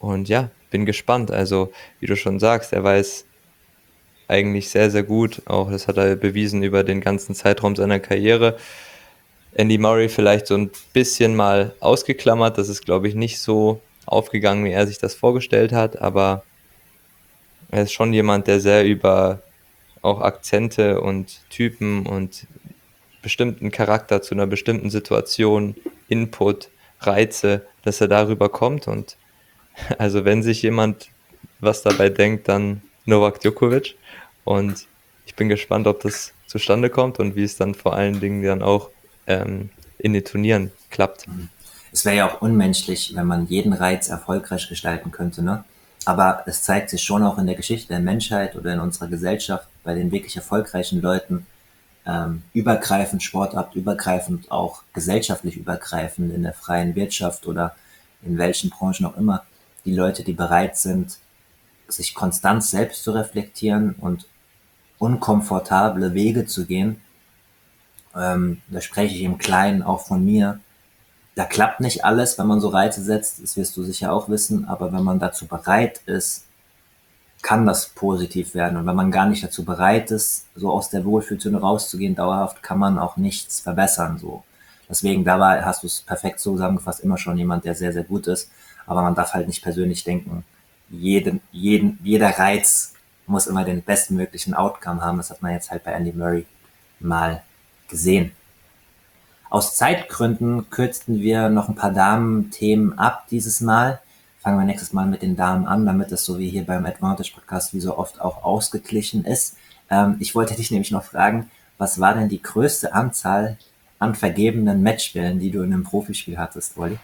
Und ja, bin gespannt. Also, wie du schon sagst, er weiß eigentlich sehr, sehr gut, auch das hat er bewiesen über den ganzen Zeitraum seiner Karriere. Andy Murray vielleicht so ein bisschen mal ausgeklammert, das ist, glaube ich, nicht so aufgegangen, wie er sich das vorgestellt hat, aber er ist schon jemand, der sehr über auch Akzente und Typen und bestimmten Charakter zu einer bestimmten Situation, Input, Reize, dass er darüber kommt. Und also wenn sich jemand was dabei denkt, dann Novak Djokovic. Und ich bin gespannt, ob das zustande kommt und wie es dann vor allen Dingen dann auch in den Turnieren klappt. Es wäre ja auch unmenschlich, wenn man jeden Reiz erfolgreich gestalten könnte, ne? Aber es zeigt sich schon auch in der Geschichte der Menschheit oder in unserer Gesellschaft bei den wirklich erfolgreichen Leuten, übergreifend Sportart, übergreifend auch gesellschaftlich übergreifend in der freien Wirtschaft oder in welchen Branchen auch immer, die Leute, die bereit sind, sich konstant selbst zu reflektieren und unkomfortable Wege zu gehen, da spreche ich im Kleinen auch von mir. Da klappt nicht alles, wenn man so Reize setzt, das wirst du sicher auch wissen, aber wenn man dazu bereit ist, kann das positiv werden. Und wenn man gar nicht dazu bereit ist, so aus der Wohlfühlzone rauszugehen, dauerhaft, kann man auch nichts verbessern, so. Deswegen, dabei hast du es perfekt so zusammengefasst, immer schon jemand, der sehr, sehr gut ist. Aber man darf halt nicht persönlich denken, jeder Reiz muss immer den bestmöglichen Outcome haben. Das hat man jetzt halt bei Andy Murray mal gesehen. Aus Zeitgründen kürzten wir noch ein paar Damen-Themen ab dieses Mal. Fangen wir nächstes Mal mit den Damen an, damit es so wie hier beim Advantage Podcast wie so oft auch ausgeglichen ist. Ich wollte dich nämlich noch fragen, was war denn die größte Anzahl an vergebenen Matchbällen, die du in einem Profispiel hattest, Wolli?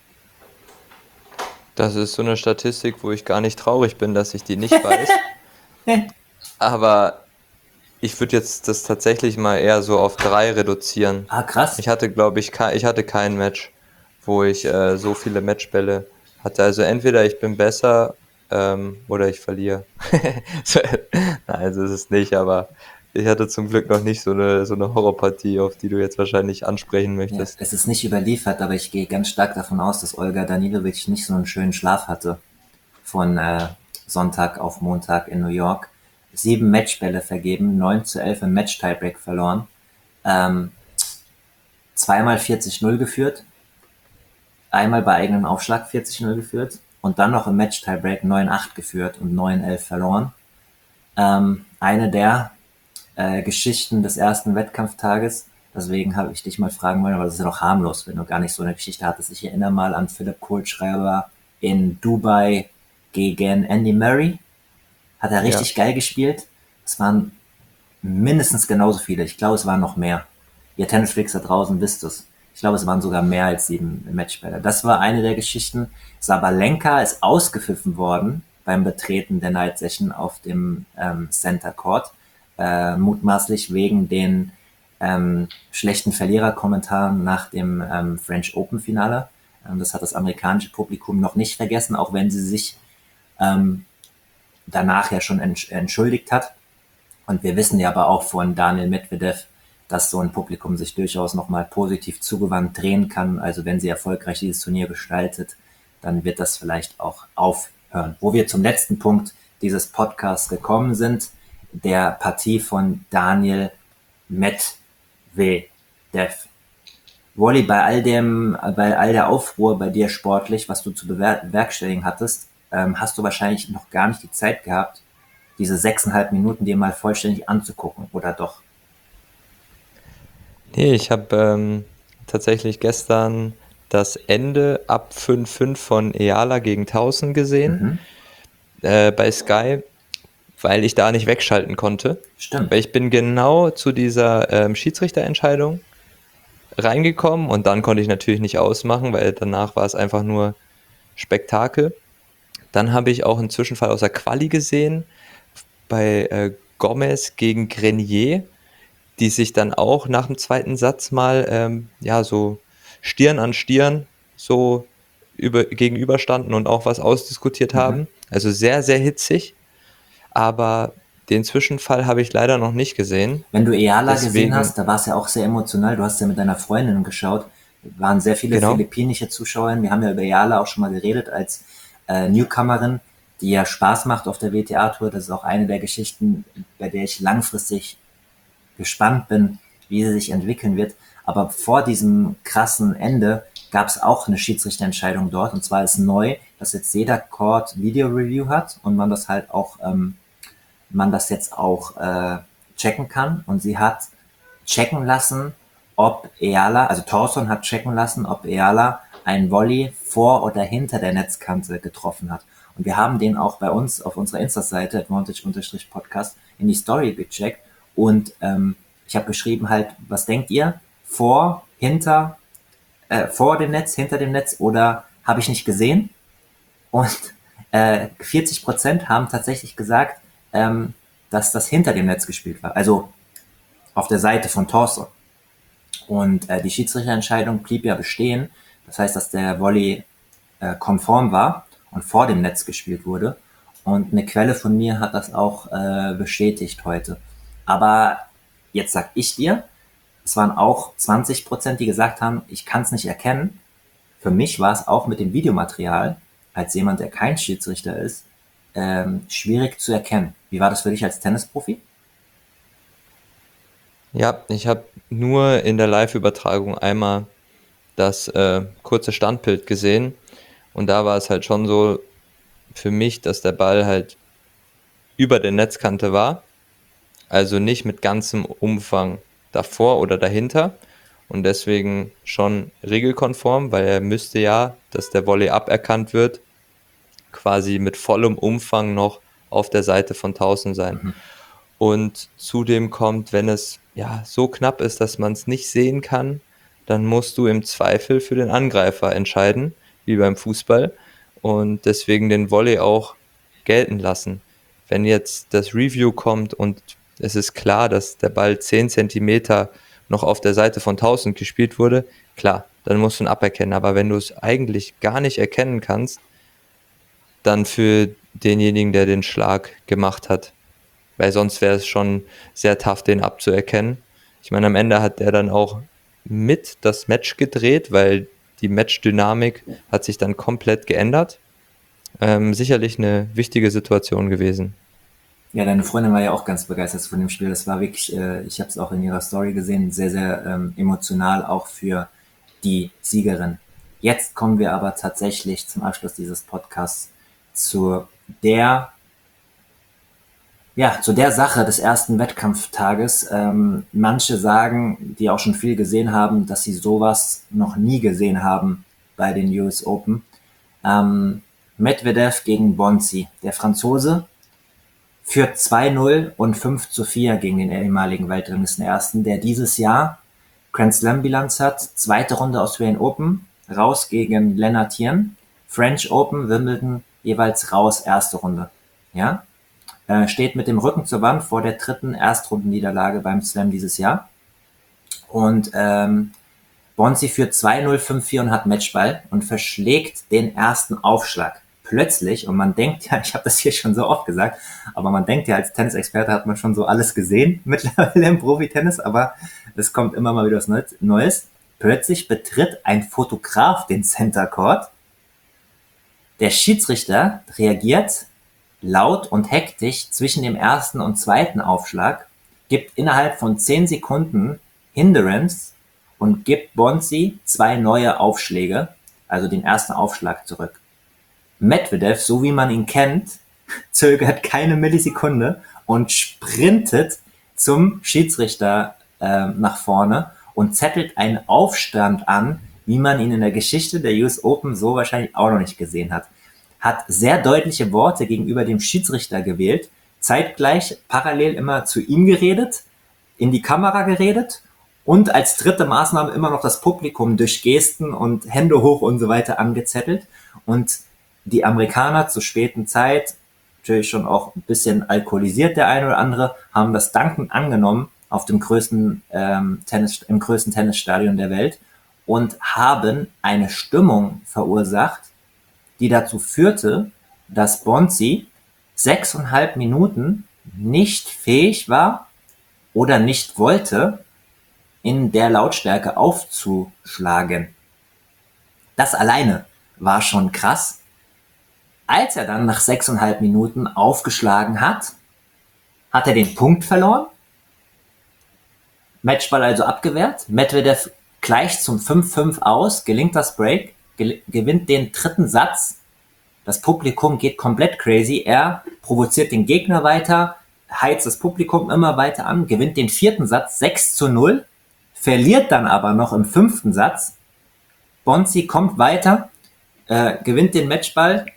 Das ist so eine Statistik, wo ich gar nicht traurig bin, dass ich die nicht weiß. Aber ich würde jetzt das tatsächlich mal eher so auf 3 reduzieren. Ah, krass. Ich hatte, glaube ich, ich hatte kein Match, wo ich so viele Matchbälle hatte. Also entweder ich bin besser oder ich verliere. Nein, so ist es nicht, aber ich hatte zum Glück noch nicht so eine Horrorpartie, auf die du jetzt wahrscheinlich ansprechen Ja, möchtest. es ist nicht überliefert, aber ich gehe ganz stark davon aus, dass Olga Danilovic nicht so einen schönen Schlaf hatte von Sonntag auf Montag in New York. 7 Matchbälle vergeben, 9:11 im Match-Tiebreak verloren, ähm, zweimal 40-0 geführt, einmal bei eigenem Aufschlag 40-0 geführt und dann noch im Match-Tiebreak 9:8 geführt und 9:11 verloren. Eine der Geschichten des ersten Wettkampftages. Deswegen habe ich dich mal fragen wollen, aber das ist ja doch harmlos, wenn du gar nicht so eine Geschichte hattest. Ich erinnere mal an Philipp Kohlschreiber in Dubai gegen Andy Murray. Hat er Ja. richtig geil gespielt. Es waren mindestens genauso viele. Ich glaube, es waren noch mehr. Ihr Tennisfreaks da draußen wisst es. Ich glaube, es waren sogar mehr als 7 Matchbälle. Das war eine der Geschichten. Sabalenka ist ausgepfiffen worden beim Betreten der Night Session auf dem Center Court. Mutmaßlich wegen den schlechten Verliererkommentaren nach dem French Open Finale. Das hat das amerikanische Publikum noch nicht vergessen, auch wenn sie sich danach ja schon entschuldigt hat. Und wir wissen ja aber auch von Daniil Medvedev, dass so ein Publikum sich durchaus nochmal positiv zugewandt drehen kann. Also wenn sie erfolgreich dieses Turnier gestaltet, dann wird das vielleicht auch aufhören. Wo wir zum letzten Punkt dieses Podcasts gekommen sind, der Partie von Daniil Medvedev. Wally, bei all der Aufruhr bei dir sportlich, was du zu bewerkstelligen hattest, hast du wahrscheinlich noch gar nicht die Zeit gehabt, diese 6,5 Minuten dir mal vollständig anzugucken, oder doch? Nee, ich habe tatsächlich gestern das Ende ab 5:5 von Eala gegen Tauson gesehen bei Sky, weil ich da nicht wegschalten konnte. Stimmt. Weil ich bin genau zu dieser Schiedsrichterentscheidung reingekommen und dann konnte ich natürlich nicht ausmachen, weil danach war es einfach nur Spektakel. Dann habe ich auch einen Zwischenfall aus der Quali gesehen bei Gomez gegen Grenier, die sich dann auch nach dem zweiten Satz mal so Stirn an Stirn so gegenüberstanden und auch was ausdiskutiert haben. Also sehr, sehr hitzig. Aber den Zwischenfall habe ich leider noch nicht gesehen. Wenn du Eala gesehen Deswegen- hast, da war es ja auch sehr emotional. Du hast ja mit deiner Freundin geschaut. Waren sehr viele Genau. philippinische Zuschauer. Wir haben ja über Eala auch schon mal geredet als Newcomerin, die ja Spaß macht auf der WTA-Tour. Das ist auch eine der Geschichten, bei der ich langfristig gespannt bin, wie sie sich entwickeln wird. Aber vor diesem krassen Ende gab es auch eine Schiedsrichterentscheidung dort. Und zwar ist neu, dass jetzt jeder Court Video Review hat und man das halt auch, man das jetzt auch checken kann. Und sie hat checken lassen, ob Eala, also Thorson hat checken lassen, ob Eala ein Volley vor oder hinter der Netzkante getroffen hat. Und wir haben den auch bei uns auf unserer Insta-Seite, advantage_podcast, in die Story gecheckt. Und ich habe geschrieben halt, was denkt ihr? Vor, hinter, vor dem Netz, hinter dem Netz oder habe ich nicht gesehen? Und 40% haben tatsächlich gesagt, dass das hinter dem Netz gespielt war. Also auf der Seite von Thorson. Und die Schiedsrichterentscheidung blieb ja bestehen. Das heißt, dass der Volley konform war und vor dem Netz gespielt wurde. Und eine Quelle von mir hat das auch bestätigt heute. Aber jetzt sag ich dir, es waren auch 20%, die gesagt haben, ich kann es nicht erkennen. Für mich war es auch mit dem Videomaterial, als jemand, der kein Schiedsrichter ist, schwierig zu erkennen. Wie war das für dich als Tennisprofi? Ja, ich habe nur in der Live-Übertragung einmal das kurze Standbild gesehen und da war es halt schon so für mich, dass der Ball halt über der Netzkante war, also nicht mit ganzem Umfang davor oder dahinter und deswegen schon regelkonform, weil er müsste ja, dass der Volley aberkannt wird, quasi mit vollem Umfang noch auf der Seite von 1000 sein. Und zudem kommt, wenn es ja so knapp ist, dass man es nicht sehen kann, dann musst du im Zweifel für den Angreifer entscheiden, wie beim Fußball, und deswegen den Volley auch gelten lassen. Wenn jetzt das Review kommt und es ist klar, dass der Ball 10 Zentimeter noch auf der Seite von 1000 gespielt wurde, klar, dann musst du ihn aberkennen. Aber wenn du es eigentlich gar nicht erkennen kannst, dann für denjenigen, der den Schlag gemacht hat. Weil sonst wäre es schon sehr tough, den abzuerkennen. Ich meine, am Ende hat er dann auch mit das Match gedreht, weil die Matchdynamik hat sich dann komplett geändert. Sicherlich eine wichtige Situation gewesen. Ja, deine Freundin war ja auch ganz begeistert von dem Spiel. Das war wirklich, ich habe es auch in ihrer Story gesehen, sehr, sehr emotional auch für die Siegerin. Jetzt kommen wir aber tatsächlich zum Abschluss dieses Podcasts zu der, ja, zu der Sache des ersten Wettkampftages. Manche sagen, die auch schon viel gesehen haben, dass sie sowas noch nie gesehen haben bei den US Open. Medvedev gegen Bonzi. Der Franzose führt 2-0 und 5-4 gegen den ehemaligen Weltranglistenersten, der dieses Jahr Grand Slam Bilanz hat. Zweite Runde Australian Open, raus gegen Lennart Thiern. French Open, Wimbledon, jeweils raus, erste Runde. Ja? Steht mit dem Rücken zur Wand vor der dritten Erstrundenniederlage beim Slam dieses Jahr. Und Bonzi führt 2-0, 5-4 und hat Matchball und verschlägt den ersten Aufschlag. Plötzlich, und man denkt ja, ich habe das hier schon so oft gesagt, aber man denkt ja, als Tennisexperte hat man schon so alles gesehen mittlerweile im Profitennis, aber es kommt immer mal wieder was Neues. Plötzlich betritt ein Fotograf den Center Court. Der Schiedsrichter reagiert laut und hektisch zwischen dem ersten und zweiten Aufschlag, gibt innerhalb von 10 Sekunden Hindrance und gibt Bonzi 2 neue Aufschläge, also den ersten Aufschlag zurück. Medvedev, so wie man ihn kennt, zögert keine Millisekunde und sprintet zum Schiedsrichter nach vorne und zettelt einen Aufstand an, wie man ihn in der Geschichte der US Open so wahrscheinlich auch noch nicht gesehen hat. Hat sehr deutliche Worte gegenüber dem Schiedsrichter gewählt, zeitgleich parallel immer zu ihm geredet, in die Kamera geredet und als dritte Maßnahme immer noch das Publikum durch Gesten und Hände hoch und so weiter angezettelt. Und die Amerikaner zur späten Zeit, natürlich schon auch ein bisschen alkoholisiert der eine oder andere, haben das dankend angenommen auf dem größten im größten Tennisstadion der Welt und haben eine Stimmung verursacht, die dazu führte, dass Bonzi 6,5 Minuten nicht fähig war oder nicht wollte, in der Lautstärke aufzuschlagen. Das alleine war schon krass. Als er dann nach 6,5 Minuten aufgeschlagen hat, hat er den Punkt verloren. Matchball also abgewehrt. Medvedev gleicht zum 5-5 aus, gelingt das Break, gewinnt den dritten Satz. Das Publikum geht komplett crazy. Er provoziert den Gegner weiter, heizt das Publikum immer weiter an, gewinnt den vierten Satz 6-0, verliert dann aber noch im fünften Satz. Bonzi kommt weiter, gewinnt den Matchball,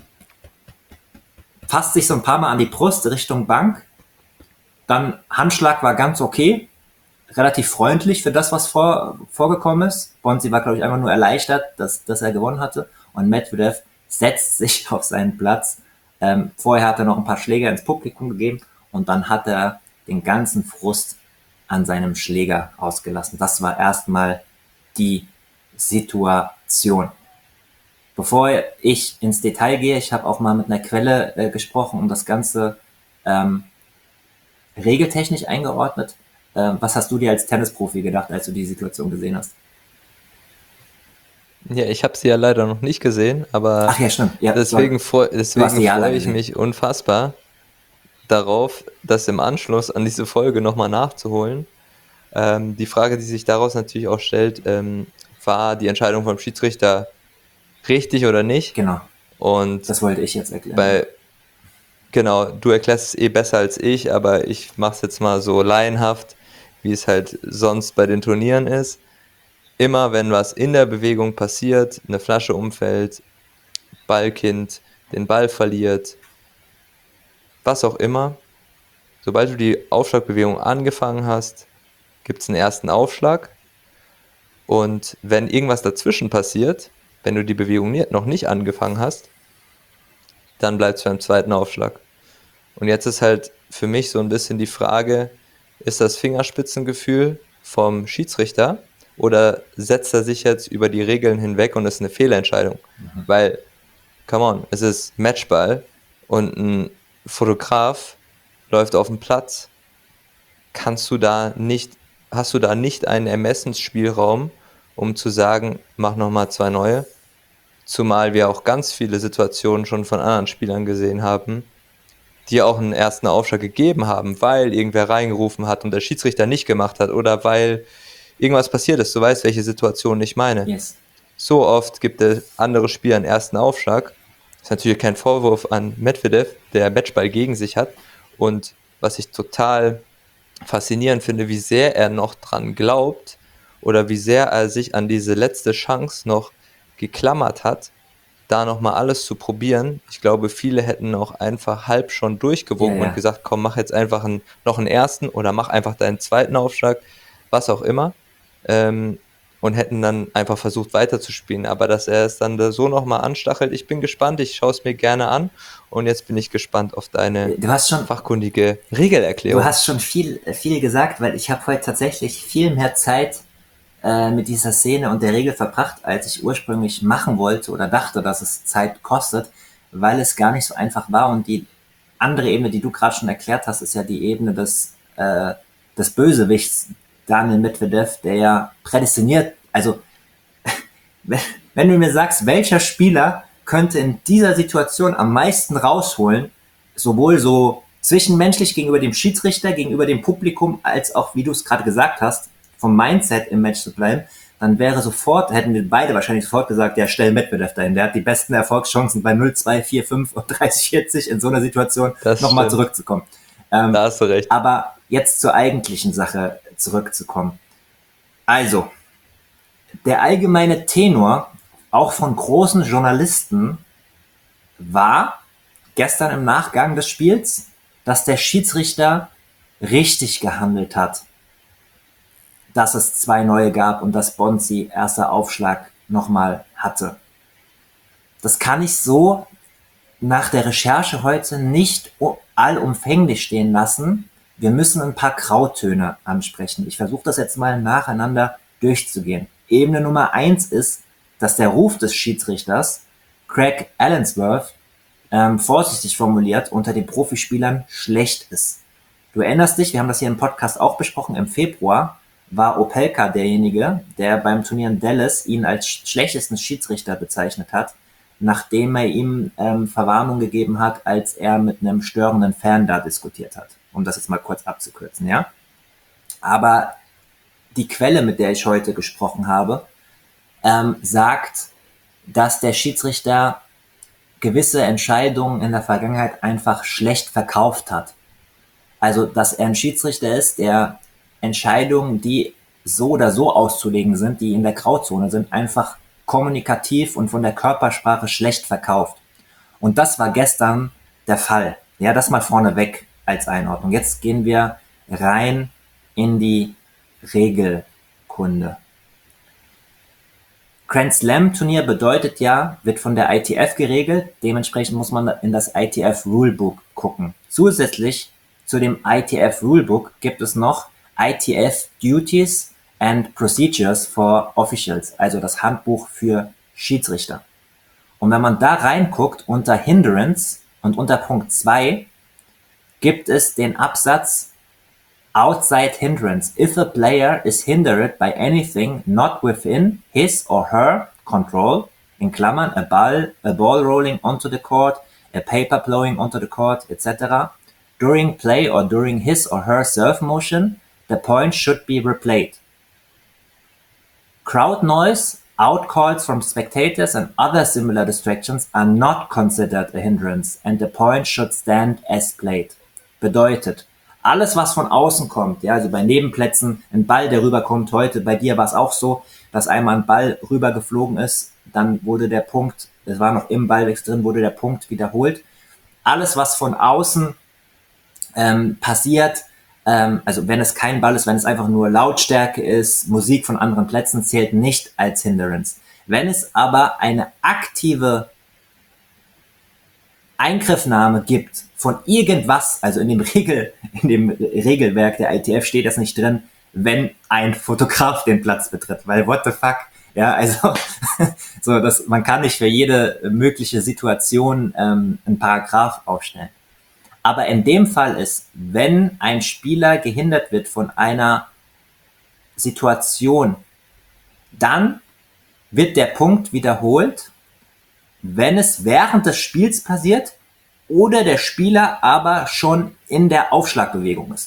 fasst sich so ein paar Mal an die Brust Richtung Bank. Dann Handschlag war ganz okay, relativ freundlich für das, was vorgekommen ist. Bonzi war, glaube ich, einfach nur erleichtert, dass er gewonnen hatte. Und Medvedev setzt sich auf seinen Platz. Vorher hat er noch ein paar Schläger ins Publikum gegeben und dann hat er den ganzen Frust an seinem Schläger ausgelassen. Das war erstmal die Situation. Bevor ich ins Detail gehe, ich habe auch mal mit einer Quelle gesprochen und das Ganze regeltechnisch eingeordnet. Was hast du dir als Tennisprofi gedacht, als du die Situation gesehen hast? Ja, ich habe sie ja leider noch nicht gesehen, aber Ach ja, stimmt. Ja, deswegen freue alle ich gesehen. mich unfassbar darauf, das im Anschluss an diese Folge nochmal nachzuholen. Die Frage, die sich daraus natürlich auch stellt, war die Entscheidung vom Schiedsrichter richtig oder nicht? Genau, Und das wollte ich jetzt erklären. genau, du erklärst es besser als ich, aber ich mache es jetzt mal so laienhaft, wie es halt sonst bei den Turnieren ist. Immer wenn was in der Bewegung passiert, eine Flasche umfällt, Ballkind den Ball verliert, was auch immer, sobald du die Aufschlagbewegung angefangen hast, gibt es einen ersten Aufschlag. Und wenn irgendwas dazwischen passiert, wenn du die Bewegung noch nicht angefangen hast, dann bleibst du beim zweiten Aufschlag. Und jetzt ist halt für mich so ein bisschen die Frage, ist das Fingerspitzengefühl vom Schiedsrichter oder setzt er sich jetzt über die Regeln hinweg und ist eine Fehlentscheidung? Weil, come on, es ist Matchball und ein Fotograf läuft auf dem Platz. Hast du da nicht einen Ermessensspielraum, um zu sagen, mach nochmal 2 neue? Zumal wir auch ganz viele Situationen schon von anderen Spielern gesehen haben, die auch einen ersten Aufschlag gegeben haben, weil irgendwer reingerufen hat und der Schiedsrichter nicht gemacht hat oder weil irgendwas passiert ist. Du weißt, welche Situation ich meine. Yes. So oft gibt der andere Spieler einen ersten Aufschlag. Das ist natürlich kein Vorwurf an Medvedev, der Matchball gegen sich hat. Und was ich total faszinierend finde, wie sehr er noch dran glaubt oder wie sehr er sich an diese letzte Chance noch geklammert hat, da nochmal alles zu probieren. Ich glaube, viele hätten auch einfach halb schon durchgewunken und gesagt, komm, mach jetzt einfach noch einen ersten oder mach einfach deinen zweiten Aufschlag, was auch immer. Und hätten dann einfach versucht weiterzuspielen. Aber dass er es dann so nochmal anstachelt, ich bin gespannt, ich schaue es mir gerne an und jetzt bin ich gespannt auf deine fachkundige Regelerklärung. Du hast schon viel gesagt, weil ich habe heute tatsächlich viel mehr Zeit mit dieser Szene und der Regel verbracht, als ich ursprünglich machen wollte oder dachte, dass es Zeit kostet, weil es gar nicht so einfach war. Und die andere Ebene, die du gerade schon erklärt hast, ist ja die Ebene des Bösewichts Daniil Medvedev, der ja prädestiniert, also wenn du mir sagst, welcher Spieler könnte in dieser Situation am meisten rausholen, sowohl so zwischenmenschlich gegenüber dem Schiedsrichter, gegenüber dem Publikum, als auch, wie du es gerade gesagt hast, vom Mindset im Match zu bleiben, dann hätten wir beide wahrscheinlich sofort gesagt, ja, stell Medvedev dahin, der hat die besten Erfolgschancen bei 0-2, 4-5 und 30-40 in so einer Situation nochmal zurückzukommen. Da hast du recht. Aber jetzt zur eigentlichen Sache zurückzukommen. Also, der allgemeine Tenor, auch von großen Journalisten, war gestern im Nachgang des Spiels, dass der Schiedsrichter richtig gehandelt hat, dass es 2 neue gab und dass Bonzi erster Aufschlag nochmal hatte. Das kann ich so nach der Recherche heute nicht allumfänglich stehen lassen. Wir müssen ein paar Grautöne ansprechen. Ich versuche das jetzt mal nacheinander durchzugehen. Ebene Nummer 1 ist, dass der Ruf des Schiedsrichters, Craig Allensworth, vorsichtig formuliert, unter den Profispielern schlecht ist. Du erinnerst dich, wir haben das hier im Podcast auch besprochen, im Februar war Opelka derjenige, der beim Turnier in Dallas ihn als schlechtesten Schiedsrichter bezeichnet hat. nachdem er ihm Verwarnung gegeben hat, als er mit einem störenden Fan da diskutiert hat. Um das jetzt mal kurz abzukürzen, ja. Aber die Quelle, mit der ich heute gesprochen habe, sagt, dass der Schiedsrichter gewisse Entscheidungen in der Vergangenheit einfach schlecht verkauft hat. Also, dass er ein Schiedsrichter ist, der Entscheidungen, die so oder so auszulegen sind, die in der Grauzone sind, einfach kommunikativ und von der Körpersprache schlecht verkauft. Und das war gestern der Fall. Ja, das mal vorneweg als Einordnung. Jetzt gehen wir rein in die Regelkunde. Grand Slam Turnier bedeutet ja, wird von der ITF geregelt, dementsprechend muss man in das ITF Rulebook gucken. Zusätzlich zu dem ITF Rulebook gibt es noch ITF Duties and Procedures for Officials, also das Handbuch für Schiedsrichter. Und wenn man da reinguckt unter Hindrance und unter Punkt 2 gibt es den Absatz outside hindrance. If a player is hindered by anything not within his or her control, in Klammern, a ball rolling onto the court, a paper blowing onto the court, etc., during play or during his or her serve motion, the point should be replayed. Crowd noise, outcalls from spectators and other similar distractions are not considered a hindrance and the point should stand as played. Bedeutet, alles, was von außen kommt, ja, also bei Nebenplätzen, ein Ball, der rüberkommt, heute bei dir war es auch so, dass einmal ein Ball rübergeflogen ist, dann wurde der Punkt, es war noch im Ballwechsel drin, wurde der Punkt wiederholt. Alles, was von außen passiert, also wenn es kein Ball ist, wenn es einfach nur Lautstärke ist, Musik von anderen Plätzen, zählt nicht als Hindrance. Wenn es aber eine aktive Eingriffnahme gibt von irgendwas, also in dem Regelwerk der ITF steht das nicht drin, wenn ein Fotograf den Platz betritt, weil what the fuck, ja, also so, man kann nicht für jede mögliche Situation einen Paragraph aufstellen. Aber in dem Fall ist, wenn ein Spieler gehindert wird von einer Situation, dann wird der Punkt wiederholt, wenn es während des Spiels passiert oder der Spieler aber schon in der Aufschlagbewegung ist.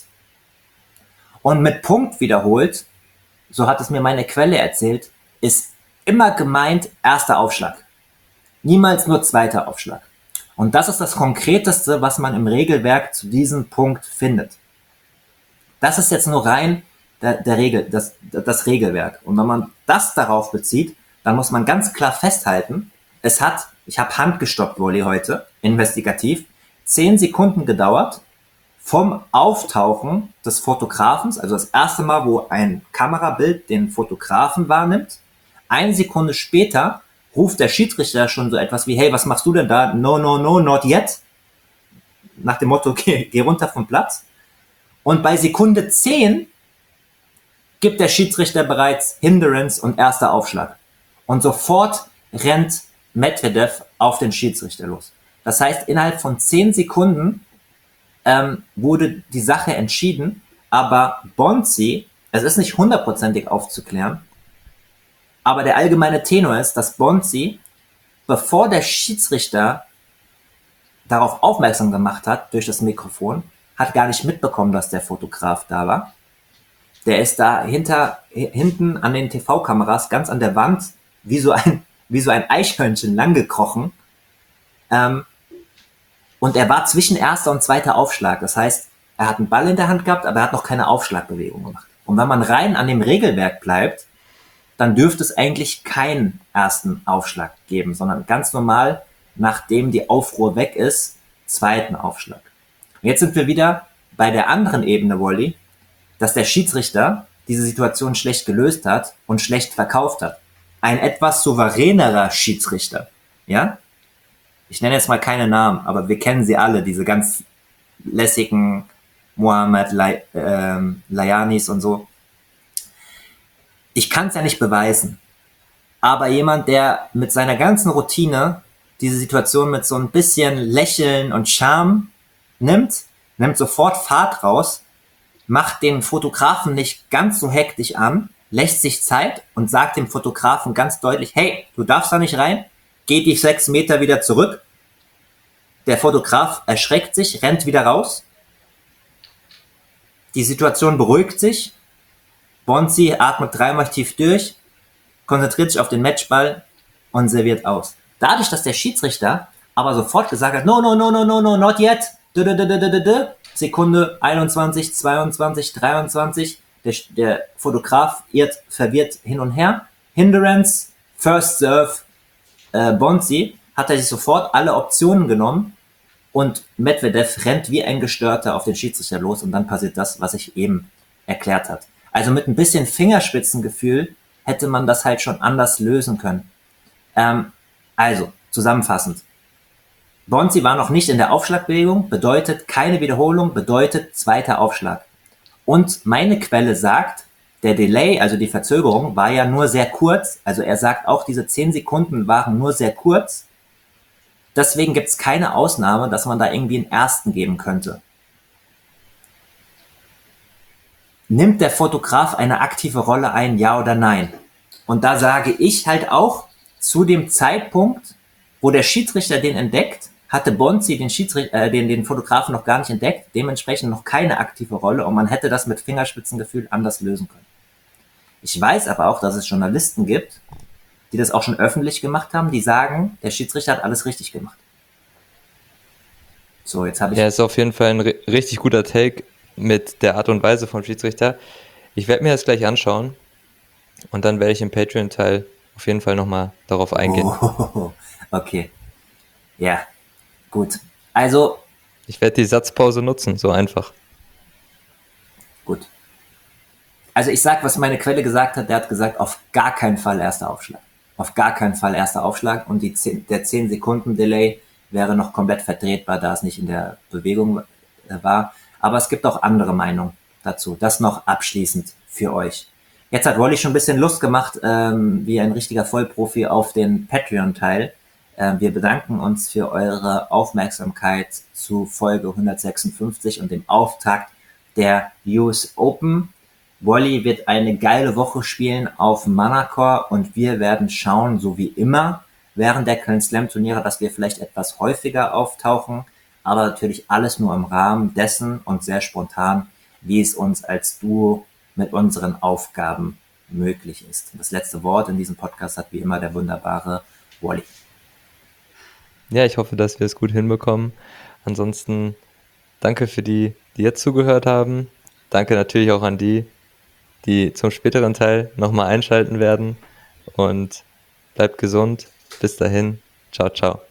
Und mit Punkt wiederholt, so hat es mir meine Quelle erzählt, ist immer gemeint erster Aufschlag. Niemals nur zweiter Aufschlag. Und das ist das Konkreteste, was man im Regelwerk zu diesem Punkt findet. Das ist jetzt nur rein das Regelwerk. Und wenn man das darauf bezieht, dann muss man ganz klar festhalten, ich habe handgestoppt Volley heute, investigativ, 10 Sekunden gedauert vom Auftauchen des Fotografen, also das erste Mal, wo ein Kamerabild den Fotografen wahrnimmt. 1 Sekunde später ruft der Schiedsrichter schon so etwas wie, hey, was machst du denn da? No, not yet. Nach dem Motto, geh runter vom Platz. Und bei Sekunde 10 gibt der Schiedsrichter bereits Hindrance und erster Aufschlag. Und sofort rennt Medvedev auf den Schiedsrichter los. Das heißt, innerhalb von 10 Sekunden wurde die Sache entschieden, aber Bonzi, es ist nicht hundertprozentig aufzuklären, aber der allgemeine Tenor ist, dass Bonzi, bevor der Schiedsrichter darauf aufmerksam gemacht hat durch das Mikrofon, hat gar nicht mitbekommen, dass der Fotograf da war. Der ist da hinten an den TV-Kameras, ganz an der Wand, wie so ein Eichhörnchen langgekrochen. Und er war zwischen erster und zweiter Aufschlag. Das heißt, er hat einen Ball in der Hand gehabt, aber er hat noch keine Aufschlagbewegung gemacht. Und wenn man rein an dem Regelwerk bleibt, dann dürfte es eigentlich keinen ersten Aufschlag geben, sondern ganz normal, nachdem die Aufruhr weg ist, zweiten Aufschlag. Und jetzt sind wir wieder bei der anderen Ebene, Volley, dass der Schiedsrichter diese Situation schlecht gelöst hat und schlecht verkauft hat. Ein etwas souveränerer Schiedsrichter, ja? Ich nenne jetzt mal keine Namen, aber wir kennen sie alle, diese ganz lässigen Mohamed Layanis und so. Ich kann es ja nicht beweisen, aber jemand, der mit seiner ganzen Routine diese Situation mit so ein bisschen Lächeln und Charme nimmt sofort Fahrt raus, macht den Fotografen nicht ganz so hektisch an, lässt sich Zeit und sagt dem Fotografen ganz deutlich, hey, du darfst da nicht rein, geht die 6 Meter wieder zurück. Der Fotograf erschreckt sich, rennt wieder raus. Die Situation beruhigt sich. Bonzi atmet 3-mal tief durch, konzentriert sich auf den Matchball und serviert aus. Dadurch, dass der Schiedsrichter aber sofort gesagt hat, no, not yet, Sekunde 21, 22, 23, der Fotograf irrt verwirrt hin und her. Hindrance, First Serve, Bonzi, hat er sich sofort alle Optionen genommen und Medvedev rennt wie ein Gestörter auf den Schiedsrichter los und dann passiert das, was ich eben erklärt habe. Also mit ein bisschen Fingerspitzengefühl hätte man das halt schon anders lösen können. Also, zusammenfassend. Bonzi war noch nicht in der Aufschlagbewegung, bedeutet keine Wiederholung, bedeutet zweiter Aufschlag. Und meine Quelle sagt, der Delay, also die Verzögerung, war ja nur sehr kurz. Also er sagt auch, diese 10 Sekunden waren nur sehr kurz. Deswegen gibt es keine Ausnahme, dass man da irgendwie einen ersten geben könnte. Nimmt der Fotograf eine aktive Rolle ein, ja oder nein? Und da sage ich halt auch, zu dem Zeitpunkt, wo der Schiedsrichter den entdeckt, hatte Bonzi den Fotografen noch gar nicht entdeckt, dementsprechend noch keine aktive Rolle und man hätte das mit Fingerspitzengefühl anders lösen können. Ich weiß aber auch, dass es Journalisten gibt, die das auch schon öffentlich gemacht haben, die sagen, der Schiedsrichter hat alles richtig gemacht. So, jetzt habe ich... Ja, ist auf jeden Fall ein richtig guter Take mit der Art und Weise vom Schiedsrichter. Ich werde mir das gleich anschauen und dann werde ich im Patreon-Teil auf jeden Fall nochmal darauf eingehen. Oh, okay. Ja, gut. Also... Ich werde die Satzpause nutzen, so einfach. Gut. Also ich sag, was meine Quelle gesagt hat, der hat gesagt, auf gar keinen Fall erster Aufschlag. Auf gar keinen Fall erster Aufschlag und der 10 Sekunden Delay wäre noch komplett vertretbar, da es nicht in der Bewegung war. Aber es gibt auch andere Meinungen dazu. Das noch abschließend für euch. Jetzt hat Wally schon ein bisschen Lust gemacht, wie ein richtiger Vollprofi auf den Patreon-Teil. Wir bedanken uns für eure Aufmerksamkeit zu Folge 156 und dem Auftakt der US Open. Wally wird eine geile Woche spielen auf Manacor und wir werden schauen, so wie immer, während der Grand Slam Turniere, dass wir vielleicht etwas häufiger auftauchen, aber natürlich alles nur im Rahmen dessen und sehr spontan, wie es uns als Duo mit unseren Aufgaben möglich ist. Das letzte Wort in diesem Podcast hat wie immer der wunderbare Wally. Ja, ich hoffe, dass wir es gut hinbekommen. Ansonsten danke für die jetzt zugehört haben. Danke natürlich auch an die zum späteren Teil nochmal einschalten werden. Und bleibt gesund. Bis dahin. Ciao, ciao.